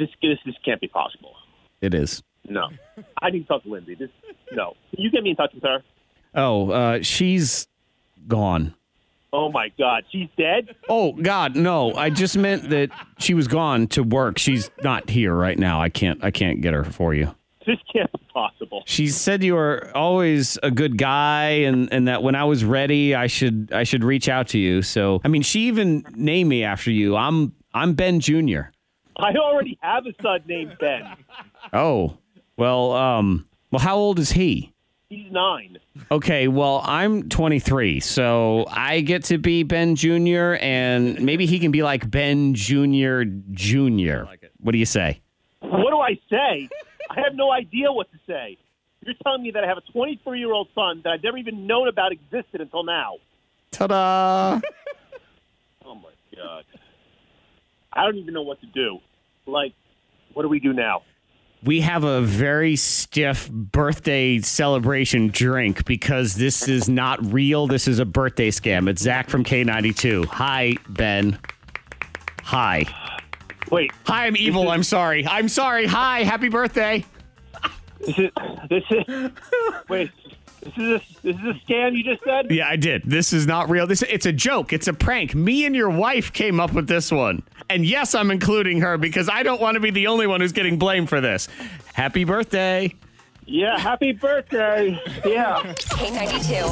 this this this can't be possible. It is. No, I need to talk to Lindsay. This no. Can you get me in touch with her? Oh, uh, she's gone. Oh my God, she's dead. Oh God, no! I just meant that she was gone to work. She's not here right now. I can't. I can't get her for you. This can't be possible. She said you were always a good guy, and, and that when I was ready, I should I should reach out to you. So, I mean, she even named me after you. I'm I'm Ben Junior I already have a son named Ben. Oh, well, um, well, how old is he? He's nine. Okay, well, I'm twenty-three, so I get to be Ben Junior, and maybe he can be like Ben Junior Junior What do you say? What do I say? I have no idea what to say. You're telling me that I have a twenty-three-year-old son that I've never even known about existed until now. Ta-da! Oh, my God. I don't even know what to do. Like, what do we do now? We have a very stiff birthday celebration drink because this is not real. This is a birthday scam. It's Zach from K ninety-two. Hi, Ben. Hi. Wait. Hi, I'm evil. I'm sorry. I'm sorry. Hi. Happy birthday. This is, this is, wait, this is, a, this is a scam you just said? Yeah, I did. This is not real. This It's a joke. It's a prank. Me and your wife came up with this one. And yes, I'm including her because I don't want to be the only one who's getting blamed for this. Happy birthday. Yeah, happy birthday. Yeah. K ninety-two.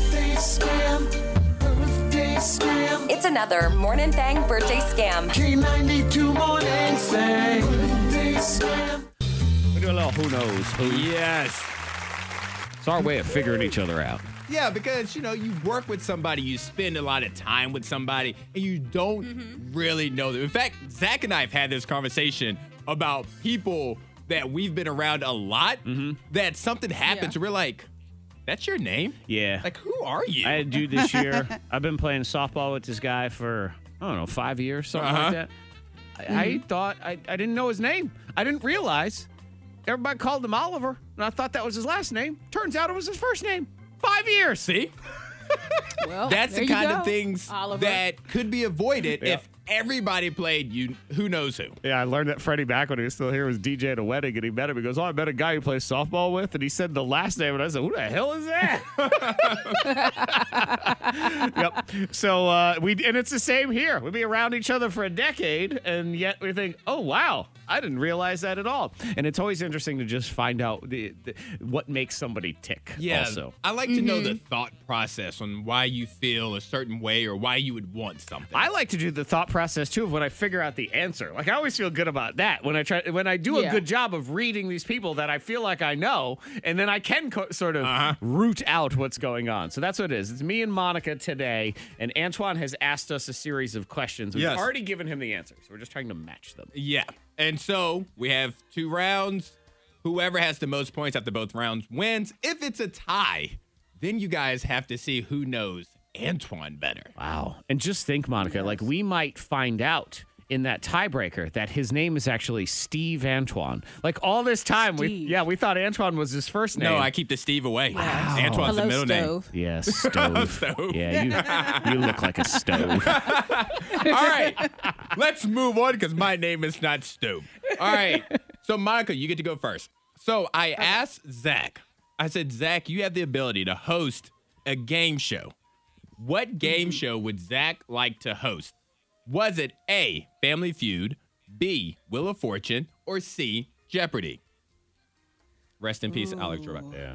It's another Morning Thang birthday scam. K ninety-two Morning Thang birthday scam. We do a little who knows who. Yes. It's our way of figuring each other out. Yeah, because, you know, you work with somebody, you spend a lot of time with somebody, and you don't mm-hmm. really know them. In fact, Zach and I have had this conversation about people that we've been around a lot, mm-hmm. that something happens, yeah. and we're like, that's your name? Yeah. Like, who are you? I had to do this year. I've been playing softball with this guy for, I don't know, five years, something uh-huh. like that. I, mm-hmm. I thought, I, I didn't know his name. I didn't realize. Everybody called him Oliver, and I thought that was his last name. Turns out it was his first name. Five years. See? Well, that's the kind go, of things Oliver. that could be avoided yeah. if everybody played you. Who knows who? Yeah, I learned that Freddie back when he was still here was D J at a wedding, and he met him. He goes, "Oh, I met a guy who plays softball with," and he said the last name, and I said, "Who the hell is that?" Yep. So uh, we and it's the same here. We'd be around each other for a decade, and yet we think, "Oh, wow, I didn't realize that at all." And it's always interesting to just find out the, the, what makes somebody tick. Yeah, also. I like mm-hmm. to know the thought process on why you feel a certain way or why you would want something. I like to do the thought process too of when I figure out the answer. Like I always feel good about that when I try when I do a yeah. good job of reading these people that I feel like I know, and then I can co- sort of uh-huh. root out what's going on. So that's what it is. It's me and Monica today, and Antoine has asked us a series of questions. We've yes. already given him the answers. We're just trying to match them. Yeah, and so we have two rounds. Whoever has the most points after both rounds wins. If it's a tie, then you guys have to see who knows Antoine better. Wow. And just think, Monica, yes. like we might find out in that tiebreaker that his name is actually Steve Antoine. Like all this time, Steve. we yeah, we thought Antoine was his first name. No, I keep the Steve away. Wow. Antoine's Hello, the middle stove. name. Yeah, stove. Stove. Yeah, you, you look like a stove. All right, let's move on because my name is not Stove. All right, so Monica, you get to go first. So I okay. asked Zach, I said, Zach, you have the ability to host a game show. What game show would Zach like to host? Was it A, Family Feud, B, Wheel of Fortune, or C, Jeopardy? Rest in peace, Ooh. Alex Trebek. Yeah.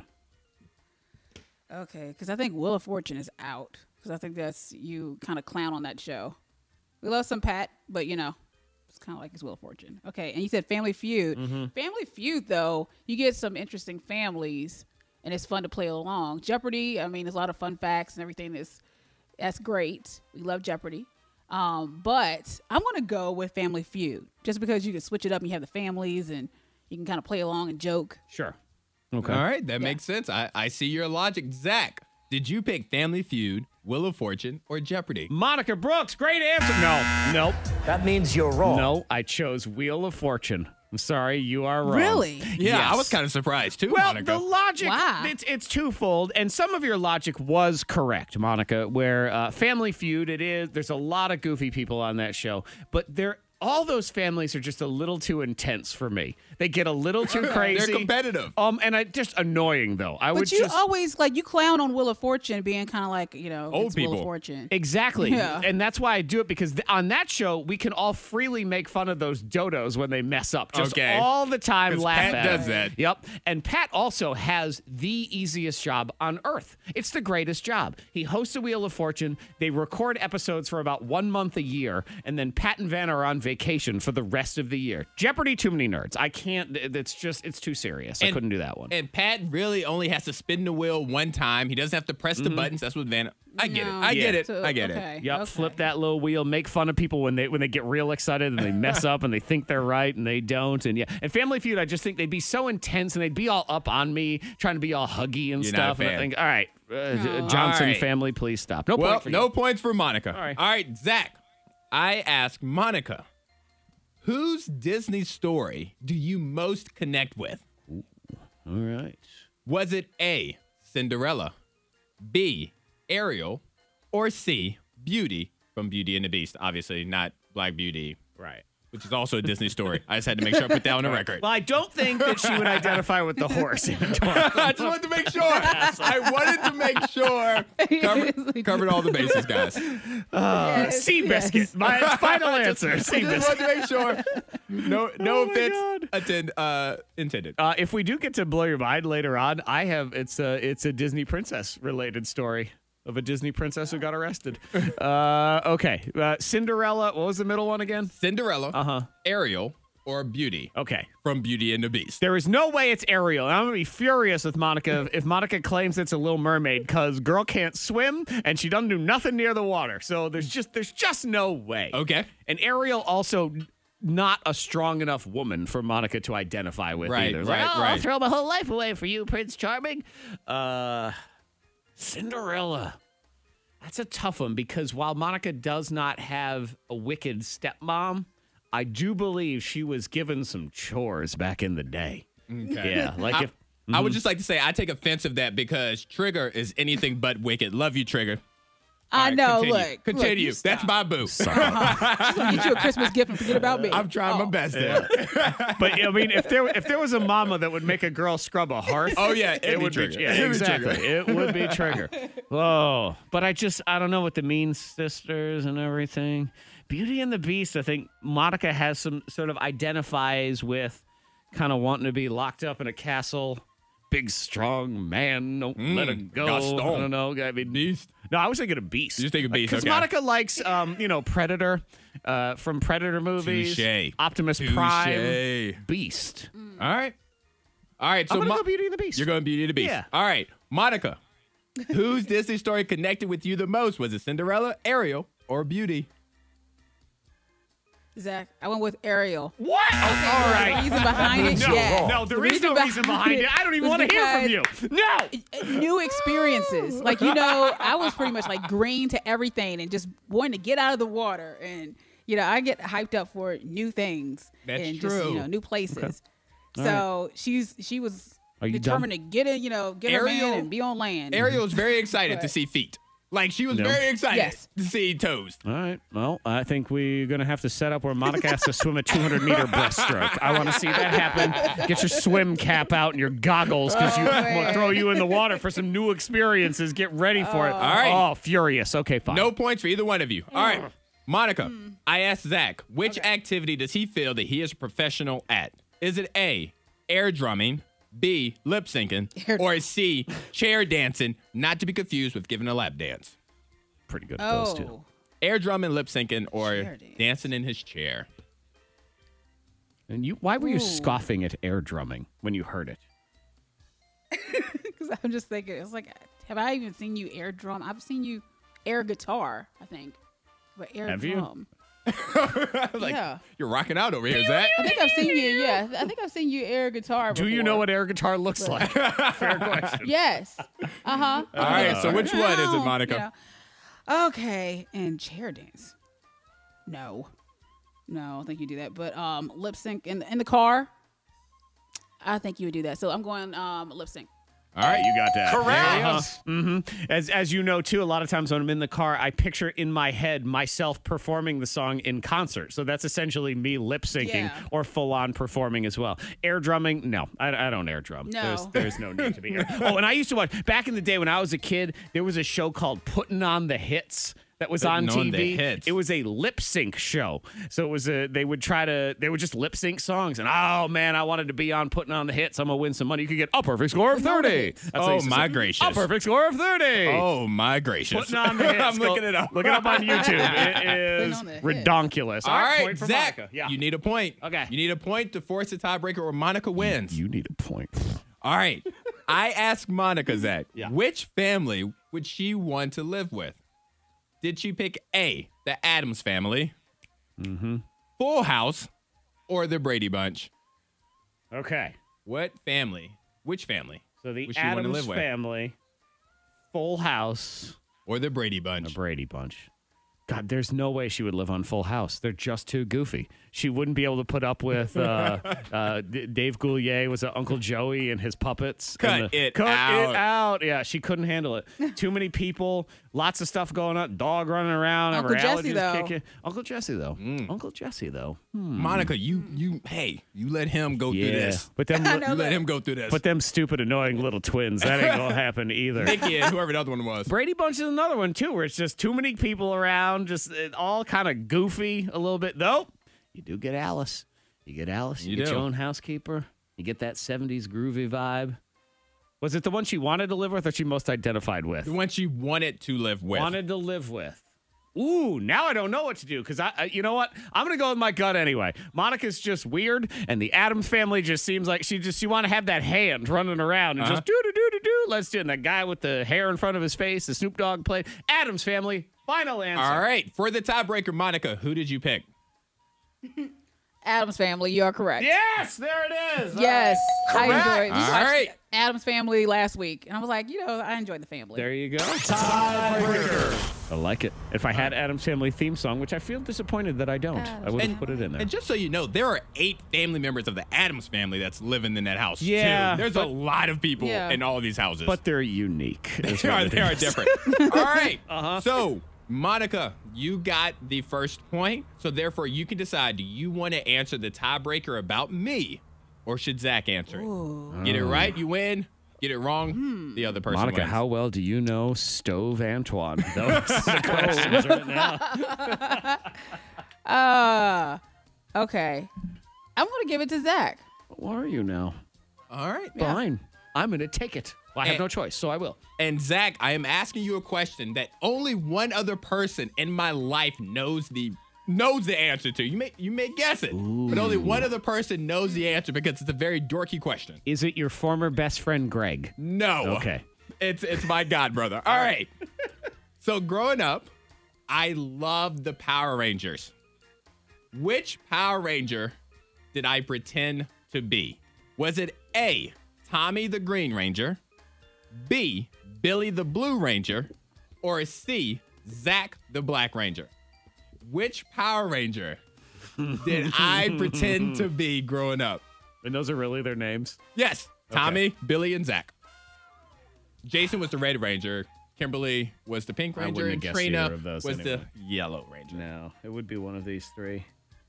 Okay, because I think Wheel of Fortune is out. Because I think that's, you kind of clown on that show. We love some Pat, but you know, it's kind of like his Wheel of Fortune. Okay, and you said Family Feud. Mm-hmm. Family Feud, though, you get some interesting families, and it's fun to play along. Jeopardy, I mean, there's a lot of fun facts and everything. That's, that's great. We love Jeopardy. Um, but I'm going to go with Family Feud just because you can switch it up and you have the families and you can kind of play along and joke. Sure. Okay. All right. That yeah. makes sense. I, I see your logic. Zach, did you pick Family Feud, Wheel of Fortune, or Jeopardy? Monica Brooks, great answer. No, nope. That means you're wrong. No, I chose Wheel of Fortune. I'm sorry, you are wrong. Really? Yeah, yes. I was kind of surprised too, well, Monica. the logic, wow. it's it's twofold, and some of your logic was correct, Monica, where uh, Family Feud, it is, there's a lot of goofy people on that show, but there all those families are just a little too intense for me. They get a little too crazy. They're competitive. Um, and I just annoying though. I But would you just always like you clown on Wheel of Fortune being kind of like you know Old it's Wheel people. of Fortune. exactly, Yeah. and that's why I do it because th- on that show we can all freely make fun of those dodos when they mess up, just Okay. all the time. 'Cause Laugh Pat at does it. that. Yep, and Pat also has the easiest job on earth. It's the greatest job. He hosts a Wheel of Fortune. They record episodes for about one month a year, and then Pat and Van are on vacation for the rest of the year. Jeopardy, too many nerds. I can't. It's just it's too serious. I And- couldn't do that one. And Pat really only has to spin the wheel one time. He doesn't have to press the buttons. That's what Van. I get it. No. I get Yeah. it. So, I get okay. it. Yep, okay. flip that little wheel, make fun of people when they when they get real excited and they mess up and they think they're right and they don't. And yeah, and Family Feud, I just think they'd be so intense and they'd be all up on me, trying to be all huggy and You're not a stuff. And I fan. think, all right, uh, No. Johnson All right. family, please stop. No Well, point for no you. points for Monica. All right. All right, Zach. I ask Monica, whose Disney story do you most connect with? All right. Was it A, Cinderella, B, Ariel, or C, Beauty from Beauty and the Beast? Obviously, not Black Beauty, Right. which is also a Disney story. I just had to make sure I put that on the record. Well, I don't think that she would identify with the horse. I just wanted to make sure. I wanted to make sure. Cover, covered all the bases, guys. Uh, Yes, Seabiscuit. yes. My final answer. I just Seabiscuit. wanted to make sure. No, no Oh my offense God. attend, uh, intended. Uh, if we do get to blow your mind later on, I have it's a it's a Disney princess related story of a Disney princess who got arrested. Uh, okay, uh, Cinderella. What was the middle one again? Cinderella, Uh-huh. Ariel, or Beauty Okay. from Beauty and the Beast. There is no way it's Ariel. I'm gonna be furious with Monica if Monica claims it's a Little Mermaid because girl can't swim and she doesn't do nothing near the water. So there's just there's just no way. Okay. And Ariel also not a strong enough woman for Monica to identify with Right, either. It's right, like, oh, I'll right. throw my whole life away for you, Prince Charming. Uh, Cinderella. That's a tough one because while Monica does not have a wicked stepmom, I do believe she was given some chores back in the day. Okay. Yeah, like I, if I would just like to say I take offense of that because Trigger is anything but wicked. Love you, Trigger. I All right, know. Continue. Look, Continue. Look, you That's stop. my boo. Just gonna get you a Christmas gift and forget about me. I'm trying my Oh. best there. But I mean, if there if there was a mama that would make a girl scrub a hearth, Oh, yeah, it'd it be would Trigger. be yeah, It'd be exactly. Trigger. It would be Trigger. Whoa! But I just I don't know with the Mean Sisters and everything. Beauty and the Beast. I think Monica has some sort of identifies with kind of wanting to be locked up in a castle. Big strong man, don't let Mm, it go. Gaston. I don't know. I mean, Beast. no, I was thinking of Beast. You just thinking Beast, Because okay. Monica likes, um, you know, Predator uh, from Predator movies. Touche. Optimus Touche. Prime. Beast. All right. All right. So I'm going to Mo- go Beauty and the Beast. You're going Beauty and the Beast. Yeah. All right. Monica, whose Disney story connected with you the most? Was it Cinderella, Ariel, or Beauty? Zach, I went with Ariel. What? Okay, All the right. reason behind it, No, yes. no, there The is no reason behind it. I don't even was want to hear because from you. No. New experiences. Like, you know, I was pretty much like green to everything and just wanting to get out of the water. And, you know, I get hyped up for new things. That's and just, true. you know, new places. All So she's she was Are you determined to get in, you know, get her Ariel- man and be on land. Ariel was very excited to see feet. Like, she was No. very excited Yes. to see toes. All right. Well, I think we're going to have to set up where Monica has to swim a two hundred meter breaststroke. I want to see that happen. Get your swim cap out and your goggles because you will throw you in the water for some new experiences. Get ready for it. All right. Oh, furious. Okay, fine. No points for either one of you. All right. Monica, I asked Zach, which activity does he feel that he is a professional at? Is it A, air drumming, B, lip syncing, Air- or C, chair dancing, not to be confused with giving a lap dance? Pretty good at those Oh. two. Air drumming, lip syncing, or Chair dance. dancing in his chair. And you, why were you Ooh. scoffing at air drumming when you heard it? Because I'm just thinking, it's like, have I even seen you air drum? I've seen you air guitar, I think. But air Have you? drum. Like, Yeah. you're rocking out over here, Zach. I think I've seen you, yeah. I think I've seen you air guitar Do before. you know what air guitar looks like? Fair question. Yes. Uh-huh. All right, so which one is it, Monica? Yeah. Okay, and chair dance. No. No, I don't think you do that. But um, lip sync in, in the car, I think you would do that. So I'm going um, lip sync. All right, you got that. Correct. Uh-huh. Mm-hmm. As as you know too, a lot of times when I'm in the car, I picture in my head myself performing the song in concert. So that's essentially me lip syncing Yeah. or full on performing as well. Air drumming? No, I, I don't air drum. No. There's, there's no need to be air. Oh, and I used to watch back in the day when I was a kid. There was a show called Putting on the Hits. That was on Putting T on the V. hits. It was a lip sync show. So it was a they would try to they would just lip sync songs and oh man, I wanted to be on Putting on the Hits. I'm gonna win some money. You could get a perfect score of Putting on the thirty. Hits. That's what I Oh, used to my say. gracious. A perfect score of thirty. Oh, my gracious. Putting on the Hits. I'm Go- looking it up. Look it up on YouTube. It is on the Hits. redonkulous. All right, point for Zach, Monica. Yeah. you need a point. Okay. You need a point to force a tiebreaker or Monica wins. You need a point. All right. I asked Monica, Zach, Yeah. which family would she want to live with? Did she pick A, the Addams family, Mm-hmm. Full House, or the Brady Bunch? Okay. What family? Which family? So the would she want to Addams live with? family, Full House, Or the Brady Bunch? the Brady Bunch. God, there's no way she would live on Full House. They're just too goofy. She wouldn't be able to put up with uh, uh, D- Dave Goulier was it Uncle Joey and his puppets. Cut and the- it cut out. it out. Yeah, she couldn't handle it. Too many people, lots of stuff going on. Dog running around. Uncle her Jesse, allergies though. kicking. Uncle Jesse though. Mm. Uncle Jesse though. Monica, you, you, hey, you let him go through Yeah, this. but them, I know You let that. him go through this. but them stupid, annoying little twins. That ain't gonna happen either. Nikki and whoever the other one was. Brady Bunch is another one too, where it's just too many people around, just uh, all kind of goofy a little bit. Though you do get Alice, you get Alice, you, You get do. your own housekeeper, you get that seventies groovy vibe. Was it the one she wanted to live with, or she most identified with? The one she wanted to live with. Wanted to live with. Ooh, now I don't know what to do because I, I, you know what? I'm gonna go with my gut anyway. Monica's just weird, and the Addams family just seems like she just you want to have that hand running around and Uh-huh. just do do do do do. Let's do it. And that guy with the hair in front of his face, the Snoop Dogg played. Addams family. Final answer. All right. For the tiebreaker, Monica, who did you pick? Adam's Family, you are correct. Yes, there it is. Yes, I Correct. enjoyed. We All watched right. Adam's Family last week, and I was like, you know, I enjoyed the family. There you go. Tiebreaker. I like it. If I had Addams Family theme song, which I feel disappointed that I don't, I would have And- put it in there. And just so you know, there are eight family members of the Addams family that's living in that house. Yeah, too. There's but- a lot of people Yeah. in all of these houses. But they're unique. is they what are, it they are is. different. All right. Uh-huh. So, Monica, you got the first point. So, therefore, you can decide, do you want to answer the tiebreaker about me, or should Zach answer it? Get it right, you win. Get it wrong, the other person Monica, wins. how well do you know Stove Antoine? Those are the questions right now. Uh, okay. I'm going to give it to Zach. What are you now? All right. Fine. I'm going to take it. Well, I have And- no choice, so I will. And Zach, I am asking you a question that only one other person in my life knows the knows the answer to. You may you may guess it, but only one other person knows the answer because it's a very dorky question. Is it your former best friend, Greg? No. Okay. It's it's my god brother. All right. So growing up, I loved the Power Rangers. Which Power Ranger did I pretend to be? Was it A, Tommy the Green Ranger, B, Billy the Blue Ranger, or C, Zach the Black Ranger? Which Power Ranger did I pretend to be growing up? And those are really their names? Yes, Tommy, Billy, and Zach. Jason was the Red Ranger. Kimberly was the Pink I Ranger. wouldn't And have guessed Trina either of those was anyway. the Yellow Ranger. No, it would be one of these three.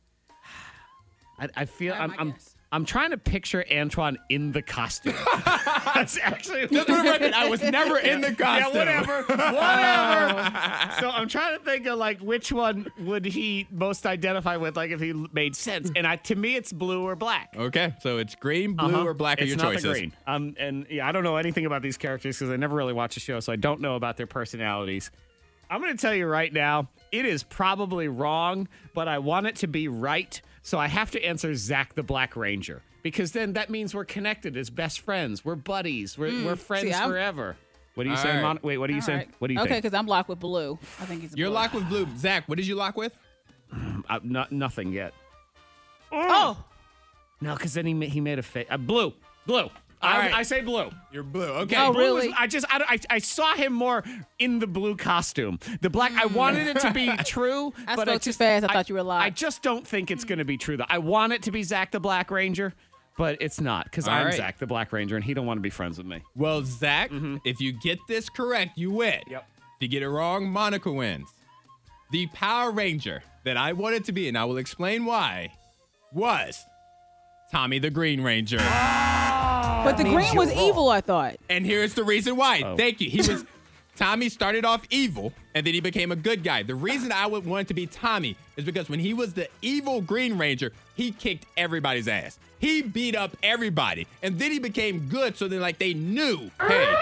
I, I feel I have I'm my I'm, guess. I'm trying to picture Antoine in the costume. That's actually Just for the record, I was never in the Yeah, costume. whatever, whatever. So I'm trying to think of like which one would he most identify with, like if he made sense. And I, to me, it's blue or black. Okay, so it's green, blue, Uh-huh. or black are it's your not choices. The green. Um, and yeah, I don't know anything about these characters because I never really watched the show, so I don't know about their personalities. I'm going to tell you right now, it is probably wrong, but I want it to be right, so I have to answer Zach the Black Ranger because then that means we're connected as best friends. We're buddies. We're, we're friends See, I'm- forever. What are you All saying, right. Mon- Wait, what are you All saying? right. What do you Okay, think? because I'm locked with blue. I think he's a You're blue. locked with blue. Zach, what did you lock with? Uh, not, nothing yet. Oh, No, because then he ma- he made a face. Uh, blue, blue. I, right. I say blue. You're blue. Okay. Oh, Blue was- really? I just I, I, I saw him more in the blue costume. The black. I wanted it to be true, I but spoke I too just fast. I thought you were I lying. just don't think it's going to be true. Though I want it to be Zach the Black Ranger, but it's not because All I'm right. Zach, the Black Ranger, and he don't want to be friends with me. Well, Zach, if you get this correct, you win. Yep. If you get it wrong, Monica wins. The Power Ranger that I wanted to be, and I will explain why, was Tommy the Green Ranger. But the green was evil, I thought. And here's the reason why. Oh. Thank you. He was Tommy started off evil, and then he became a good guy. The reason I would want to be Tommy is because when he was the evil Green Ranger, he kicked everybody's ass. He beat up everybody, and then he became good. So then, like, they knew, hey,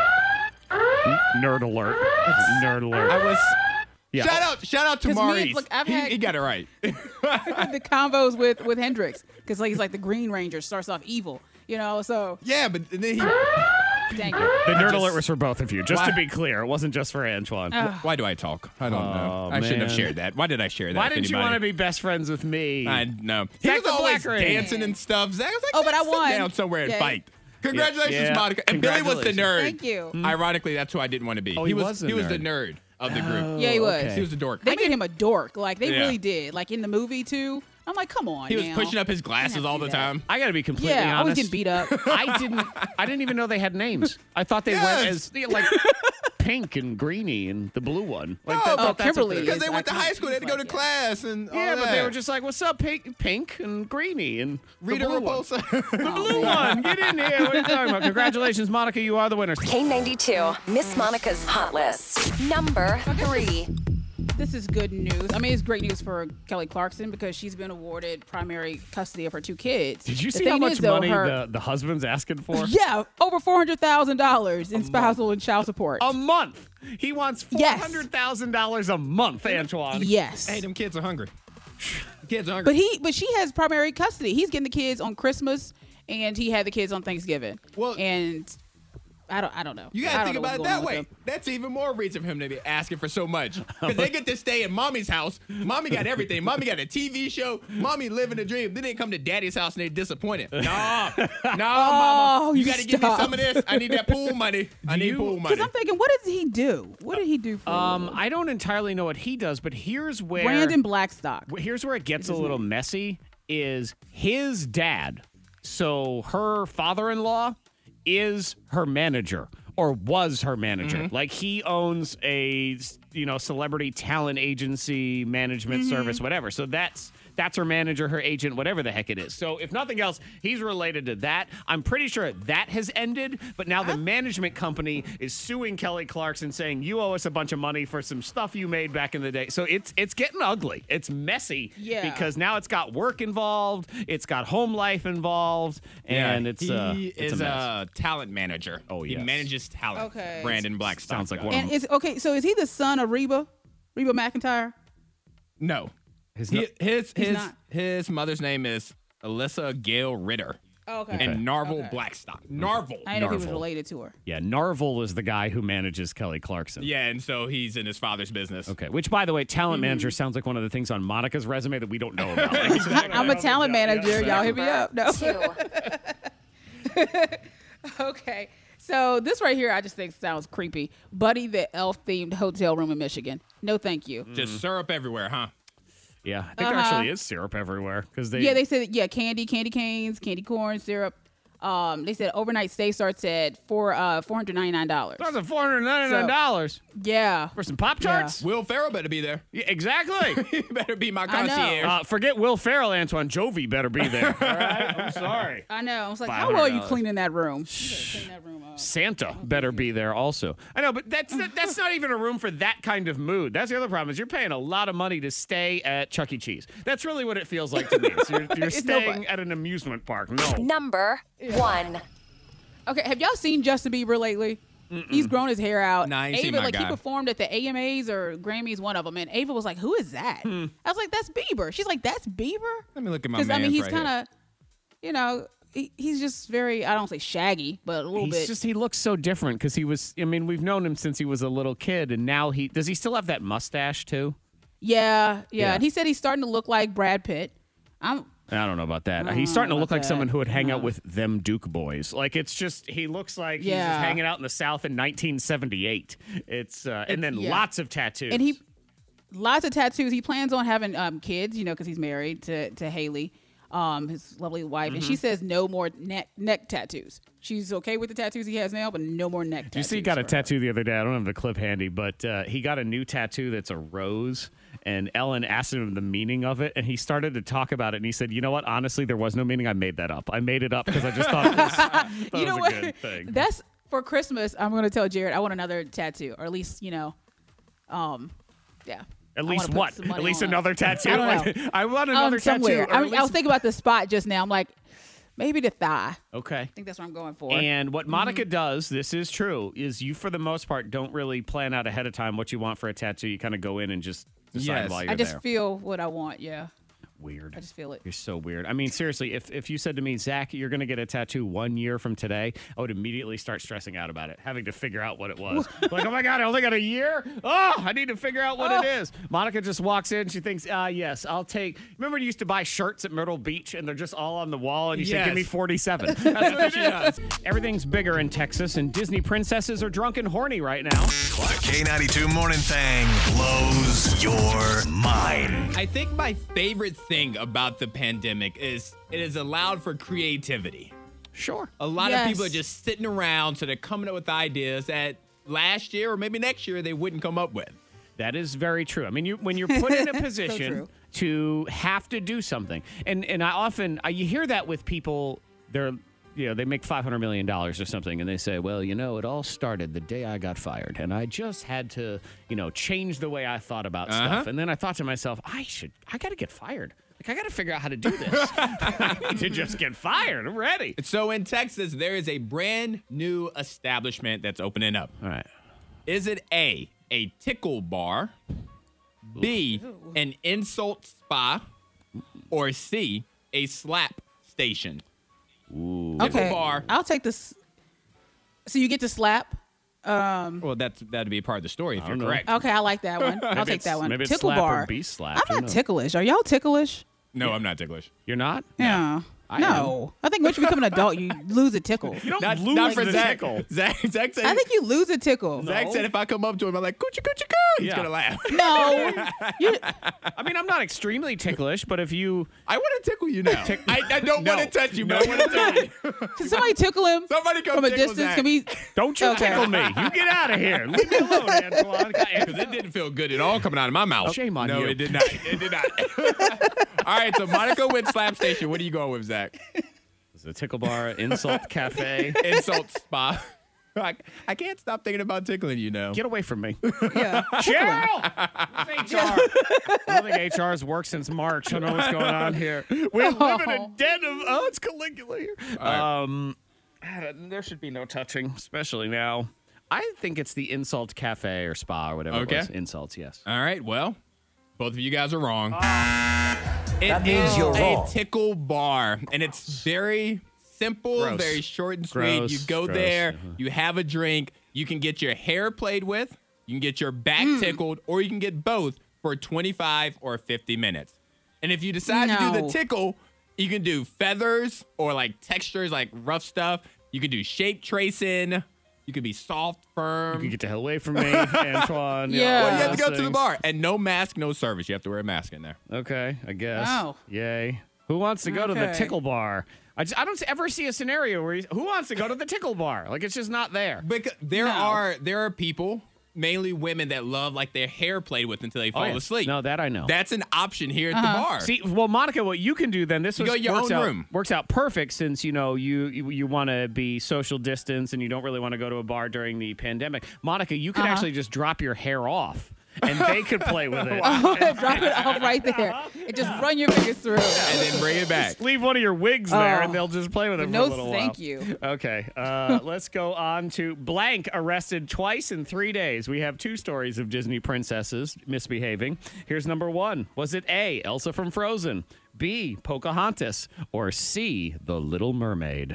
Nerd alert! Nerd alert! I was. Yeah. Shout out, shout out to 'Cause me- Maurice. look, I've he, had- he got it right. The combos with with Hendrix, because like he's like the Green Ranger starts off evil, you know. So yeah, but then he. thank you. The nerd just- alert was for both of you, just to Why- be clear. It wasn't just for Antoine. Uh, Why do I talk? I don't know. Oh, I shouldn't have man. shared that. Why did I share that? Why with didn't you anybody? want to be best friends with me? I know. He Zach was the always Black Ranger. dancing and stuff. Zach was like, Oh, but I "Let's sit won." down somewhere and Yeah. fight. Congratulations, Yeah. Monica. And Billy was the nerd. Thank you. Ironically, that's who I didn't want to be. Oh, he was the he was the nerd. nerd of the group. Yeah, he was. okay. He was the dork. They made him a dork. Like they Yeah. really did. Like in the movie too. I'm like, come on. He was now. pushing up his glasses all the do that. time. I got to be completely Yeah, I was honest. getting beat up. I didn't. I didn't even know they had names. I thought they went Yes. as like pink and greeny and the blue one. Like No, that- but that's what Kimberly they- Because is they went to like- high school, they had to go to like, yeah. class and all Yeah, but they that. were just like, "What's up, pink, pink and greeny and the Rita blue one." Repulsa. The blue one, get in here. What are you talking about? Congratulations, Monica. You are the winner. K ninety-two, Miss Monica's Hot List. Number three. This is good news. I mean, it's great news for Kelly Clarkson because she's been awarded primary custody of her two kids. Did you The see how thing much is, though, money her- the, the husband's asking for? Yeah, over four hundred thousand dollars in spousal and child support. A month. He wants four Yes. hundred thousand dollars a month, Antoine. Yes. Hey, them kids are hungry. The kids are hungry. But he, but she has primary custody. He's getting the kids on Christmas, and he had the kids on Thanksgiving. Well- and I don't, I don't know. You I gotta don't think know about it what's going that on way. with them. That's even more reason for him to be asking for so much. Because they get to stay at mommy's house. Mommy got everything. Mommy got a T V show. Mommy living a dream. Then they come to daddy's house and they disappointed. No, no, mama. You you gotta give me stop. some of this. I need that pool money. I need you- pool Because money. I'm thinking, what did he do? What did he do for Um, I don't entirely know what he does, but here's where Brandon Blackstock? here's where it gets a little messy. Is his dad? So her father-in-law is her manager. Or was her manager. Mm-hmm. Like he owns a you know celebrity talent agency, management Mm-hmm. service, whatever. So that's that's her manager, her agent, whatever the heck it is. So if nothing else, he's related to that. I'm pretty sure that has ended, but now the management company is suing Kelly Clarkson saying you owe us a bunch of money for some stuff you made back in the day. So it's it's getting ugly. It's messy Yeah. because now it's got work involved, it's got home life involved, and yeah, it's he uh, it's is a, a, mess. talent manager. Oh, He yes. manages talent. Okay. Brandon Blackstock. Sounds like does. one of And is okay. So is he the son of Reba, Reba McEntire? No. His He, no- his He's his not. his mother's name is Alyssa Gail Ritter. Oh, okay. And Narvel Okay. Blackstock. Narvel. I didn't know if he was Narvel. related to her. Yeah, Narvel is the guy who manages Kelly Clarkson. Yeah, and so he's in his father's business. Okay, which by the way, talent Mm-hmm. manager sounds like one of the things on Monica's resume that we don't know about. I'm a talent manager. Y'all hit me up. No. Two. Okay. So this right here, I just think sounds creepy. Buddy, the elf-themed hotel room in Michigan. No, thank you. Just syrup everywhere, huh? Yeah, I think there Uh-huh. actually is syrup everywhere because they. Yeah, they said yeah, candy, candy canes, candy corn, syrup. Um, they said overnight stay starts at four uh four hundred ninety nine dollars. That's a four hundred ninety nine dollars Yeah. for some Pop Tarts. Will Ferrell better be there. Yeah, exactly. He better be my I know. concierge. uh, forget Will Ferrell, Antoine Jovi better be there. All right, I'm sorry. I know. I was like, how well are you five hundred dollars. cleaning that room? You better clean that room up. Santa better be there also. I know, but that's not, that's not even a room for that kind of mood. That's the other problem is you're paying a lot of money to stay at Chuck E. Cheese. That's really what it feels like to me. So you're, you're It's no staying fun. at an amusement park. No. Number one. Okay, have y'all seen Justin Bieber lately? He's grown his hair out. Nah, I ain't Ava, seen my like guy. he performed at the A M As or Grammys, one of them, and Ava was like, "Who is that?" Hmm. I was like, "That's Bieber." She's like, "That's Bieber." Let me look at my Because man. I mean, he's right kind here. of, you know, he, he's just very, I don't say shaggy, but a little He's bit. just he looks so different because he was. I mean, we've known him since he was a little kid, and now he does. He still have that mustache too. yeah, yeah, Yeah. And he said he's starting to look like Brad Pitt. I'm. I don't know about that. I don't He's know starting to about look like that. someone who would hang out No. with them Duke boys. Like it's just he looks like he's just Yeah. hanging out in the South in nineteen seventy-eight. It's uh, and then yeah. lots of tattoos. And he, lots of tattoos. He plans on having um, kids, you know, because he's married to to Haley. um, his lovely wife, and Mm-hmm. she says no more neck neck tattoos. She's okay with the tattoos he has now, but no more neck tattoos. You see, he got a for her. tattoo the other day. I don't have the clip handy, but uh, he got a new tattoo that's a rose. And Ellen asked him the meaning of it, and he started to talk about it. And he said, "You know what? Honestly, there was no meaning. I made that up. I made it up because I just thought it was, thought You it know was what? a good thing." That's for Christmas. I'm going to tell Jared I want another tattoo, or at least you know, um, yeah. At I least wanna put what? some money At least on it. another tattoo. I don't Like, know. I want another um, tattoo. somewhere. or I, at mean, I was least- thinking about the spot just now. I'm like, maybe the thigh. Okay. I think that's what I'm going for. And what Monica Mm-hmm. does, this is true, is you, for the most part, don't really plan out ahead of time what you want for a tattoo. You kind of go in and just decide Yes. while you're I just there. feel what I want. Yeah. Weird. I just feel it. You're so weird. I mean, seriously, if, if you said to me, Zach, you're going to get a tattoo one year from today, I would immediately start stressing out about it, having to figure out what it was. Like, oh my God, I only got a year? Oh, I need to figure out what Oh. it is. Monica just walks in. She thinks, ah, yes, I'll take. Remember when you used to buy shirts at Myrtle Beach and they're just all on the wall and you say, Yes. give me forty-seven. That's what she does. Everything's bigger in Texas and Disney princesses are drunk and horny right now. The K ninety-two Morning Thing blows your mind. I think my favorite thing about the pandemic is it has allowed for creativity. Sure. A lot Yes. of people are just sitting around, so they're coming up with ideas that last year or maybe next year they wouldn't come up with. That is very true. I mean, you when you're put in a position true. to have to do something, and and I often I, you hear that with people. They're you know they make five hundred million dollars or something, and they say, well, you know, it all started the day I got fired, and I just had to you know change the way I thought about Uh-huh. stuff. And then I thought to myself, I should I got to get fired. Like I got to figure out how to do this. I need to just get fired. I'm ready. So in Texas, there is a brand new establishment that's opening up. All right. Is it A, a tickle bar, B, an insult spa, or C, a slap station? Ooh. Tickle Okay. bar. I'll take this. So you get to slap. Um, Well, that's that'd be part of the story if I you're don't know. correct. okay, I like that one. I'll Maybe take it's- that one. maybe it's Tickle slap or bar. be slapped. I'm Who not knows? ticklish. Are y'all ticklish? No, I'm not ticklish. You're not? Yeah. I no. I think once you become an adult, you lose a tickle. You don't Not, lose not for the Zach. tickle. Zach, Zach said, I think you lose a tickle. Zach said if I come up to him, I'm like, coochie, coochie, coo, he's Yeah. going to laugh. No. You, I mean, I'm not extremely ticklish, but if you I want to tickle you now. I, I don't No. want to touch you, but I want to tickle you. can somebody tickle him Somebody come from a tickle distance? Zach. Can we? don't you Okay. tickle me, you get out of here. Leave me alone, Antoine. Because it didn't feel good at all coming out of my mouth. Shame on no, you. it did not. It did not. All right, so Monica went slap station. What are you going with, Zach? It's a tickle bar, insult cafe. Insult spa. I, I can't stop thinking about tickling you now. Get away from me, Yeah. Cheryl. It's H R. I don't think H R's worked since March. I don't know what's going on here. We live in a den of oh, it's Caligula here. right. Um, there should be no touching, especially now. I think it's the insult cafe or spa or whatever Okay. it was. Insults, yes. All right, well, both of you guys are wrong. It That means is you're a wrong. tickle bar, and it's very simple, Gross. very short and sweet. Gross. You go Gross. there, Uh-huh. you have a drink, you can get your hair played with, you can get your back tickled, or you can get both for twenty-five or fifty minutes. And if you decide to do the No. tickle, you can do feathers or like textures, like rough stuff. You can do shape tracing. You can be soft, firm. You can get the hell away from me, Antoine. Yeah. Well, you have all to go those to the things. bar. And no mask, no service. You have to wear a mask in there. Okay, I guess. Wow. Yay. Who wants to go to the Okay. tickle bar? I, just, I don't ever see a scenario where he's, who wants to go to the tickle bar? Like, it's just not there. Because there No. are there are people, mainly women, that love like their hair played with until they fall Oh, yeah. asleep. No, that I know. That's an option here at the bar. See, well, Monica, what you can do then, this You was, go to your works, own out, room. works out perfect since, you know, you you, you want to be social distance and you don't really want to go to a bar during the pandemic. Monica, you can Uh-huh. actually just drop your hair off and they could play with it. Drop it off right there and just run your fingers through. and then bring it back. Just leave one of your wigs there Oh. and they'll just play with it No, for a little thank while. you. Okay, uh, let's go on to blank arrested twice in three days. We have two stories of Disney princesses misbehaving. Here's number one. Was it A, Elsa from Frozen, B, Pocahontas, or C, The Little Mermaid?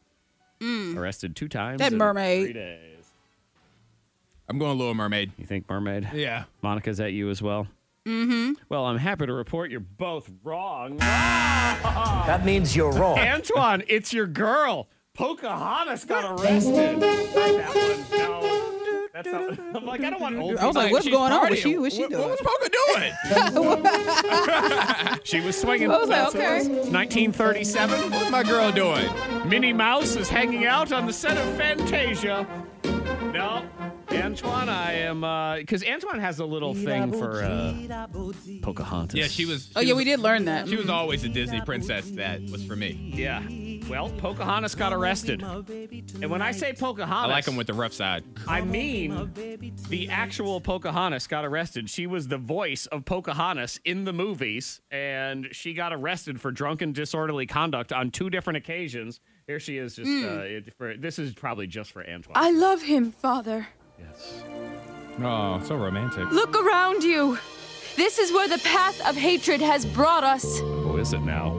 Arrested two times Mm. That in mermaid. three days. I'm going Little Mermaid. You think mermaid? Yeah. Monica, is that you as well? Mm-hmm. Well, I'm happy to report you're both wrong. That means you're wrong. Antoine, it's your girl. Pocahontas got arrested. Not that one. No. That's not, I'm like, I don't want old I was like, people. what's She's going on? What's partying. she, what's she what, doing? what was Poca doing? She was swinging. I was like, That's what it okay. was. nineteen thirty-seven. What's my girl doing? Minnie Mouse is hanging out on the set of Fantasia. No, Antoine, I am, because Antoine has a little thing for uh, Pocahontas. Yeah, she was. Oh, she yeah, was- we did learn that. She was always a Disney princess that was for me. Yeah. Well, Pocahontas got arrested. And when I say Pocahontas, I like him with the rough side. I mean the actual Pocahontas got arrested. She was the voice of Pocahontas in the movies, and she got arrested for drunken disorderly conduct on two different occasions. Here she is. Just uh, it, for, this is probably just for Antoine. I love him, Father. Yes. Oh, so romantic. Look around you. This is where the path of hatred has brought us. Who is it now?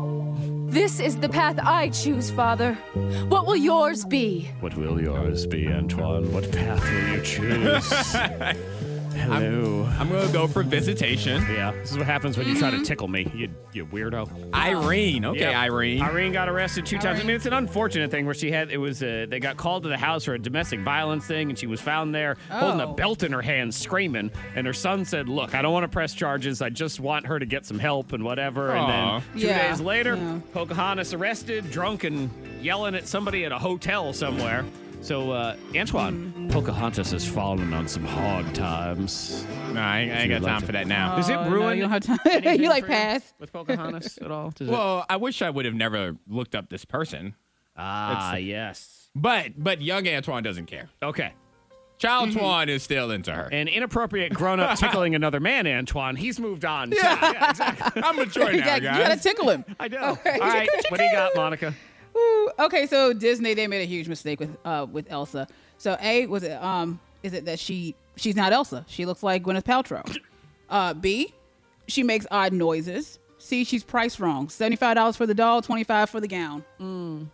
This is the path I choose, Father. What will yours be? What will yours be, Antoine? What path will you choose? Hello. I'm, I'm gonna go for visitation. Yeah, this is what happens when you try to tickle me, you you weirdo. Irene. Okay, Yep. Irene. Irene got arrested two times. I mean, it's an unfortunate thing where she had, it was, uh, they got called to the house for a domestic violence thing, and she was found there holding a Oh. belt in her hand, screaming. And her son said, look, I don't want to press charges. I just want her to get some help and whatever. Aw. And then two Yeah, days later, yeah. Pocahontas arrested, drunk and yelling at somebody at a hotel somewhere. So, uh, Antoine, Pocahontas has fallen on some hard times. No, I ain't, I ain't got time for that now. Does it Oh, no, ruin you don't have time. anything You like for pass. with Pocahontas at all? Does it- Well, I wish I would have never looked up this person. ah, it's- yes. But but young Antoine doesn't care. Okay. Child Antoine is still into her. And inappropriate grown-up tickling another man, Antoine, he's moved on. too. Yeah. yeah exactly. I'm mature You now, gotta, you guys. gotta tickle him. I know. Okay. All right, what do you got, Monica? Ooh, okay, so Disney, they made a huge mistake with uh with Elsa. So A, was it um is it that she she's not Elsa. She looks like Gwyneth Paltrow. Uh B, she makes odd noises. C, she's priced wrong. seventy-five dollars for the doll, twenty-five dollars for the gown.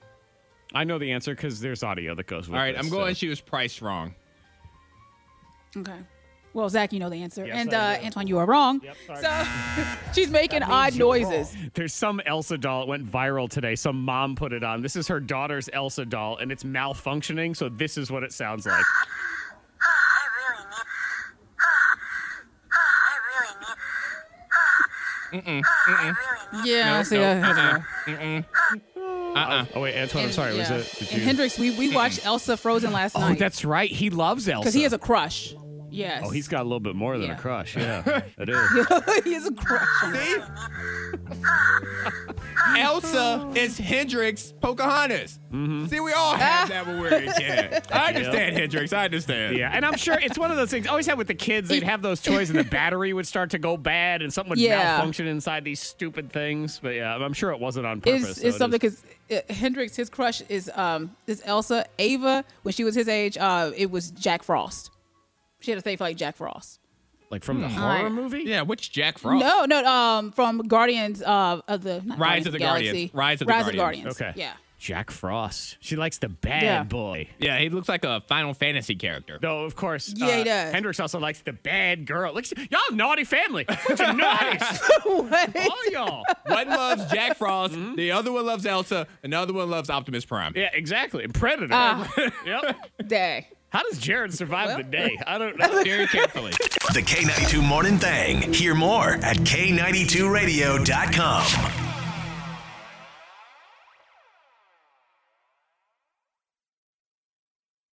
I know the answer because there's audio that goes with All right, this, I'm going. so- She was priced wrong. Okay. Well, Zach, you know the answer. Yes, and I uh do. Antoine, you are wrong. Yep, sorry. So she's making That odd means you're noises. wrong. There's some Elsa doll. It went viral today. Some mom put it on. This is her daughter's Elsa doll, and it's malfunctioning, so this is what it sounds like. Mm-mm. Mm-mm. Yeah, No, see, no, uh, uh-uh. Mm-mm. Uh-uh. Oh, wait, Antoine, I'm And- sorry. Was yeah. it? Did And you? Hendrix, we, we watched Elsa Frozen last Oh, night. that's right. He loves Elsa. Because he has a crush. Yes. Oh, he's got a little bit more than Yeah. a crush. Yeah, it is. he has a crush on her. Elsa is Hendrix Pocahontas. Mm-hmm. See, we all have that when we were a kid. I understand, Hendrix. I understand. Yeah, and I'm sure it's one of those things. I always had with the kids, they'd have those toys and the battery would start to go bad and something would Yeah. malfunction inside these stupid things. But yeah, I'm sure it wasn't on purpose. It's, so it's it something is- because Hendrix, his crush is um is Elsa. Ava, when she was his age, uh, it was Jack Frost. She had a thing for like Jack Frost. like from the Hmm. horror Right. movie. Yeah, which Jack Frost? No, no, um, from Guardians uh, of the not Rise of the Galaxy. Guardians. Rise of the Rise Guardians. Okay. Yeah. Jack Frost. She likes the bad Yeah. boy. Yeah, he looks like a Final Fantasy character. No, of course. Yeah, he uh, does. Hendrix also likes the bad girl. Like, y'all naughty family. Bunch of naughties. What? All y'all. One loves Jack Frost, the other one loves Elsa, another one loves Optimus Prime. Yeah, exactly. And Predator. Ah. Yep. Dang. How does Jared survive Well. the day? I don't know. Very carefully. The K ninety-two Morning Thing. Hear more at K ninety-two radio dot com.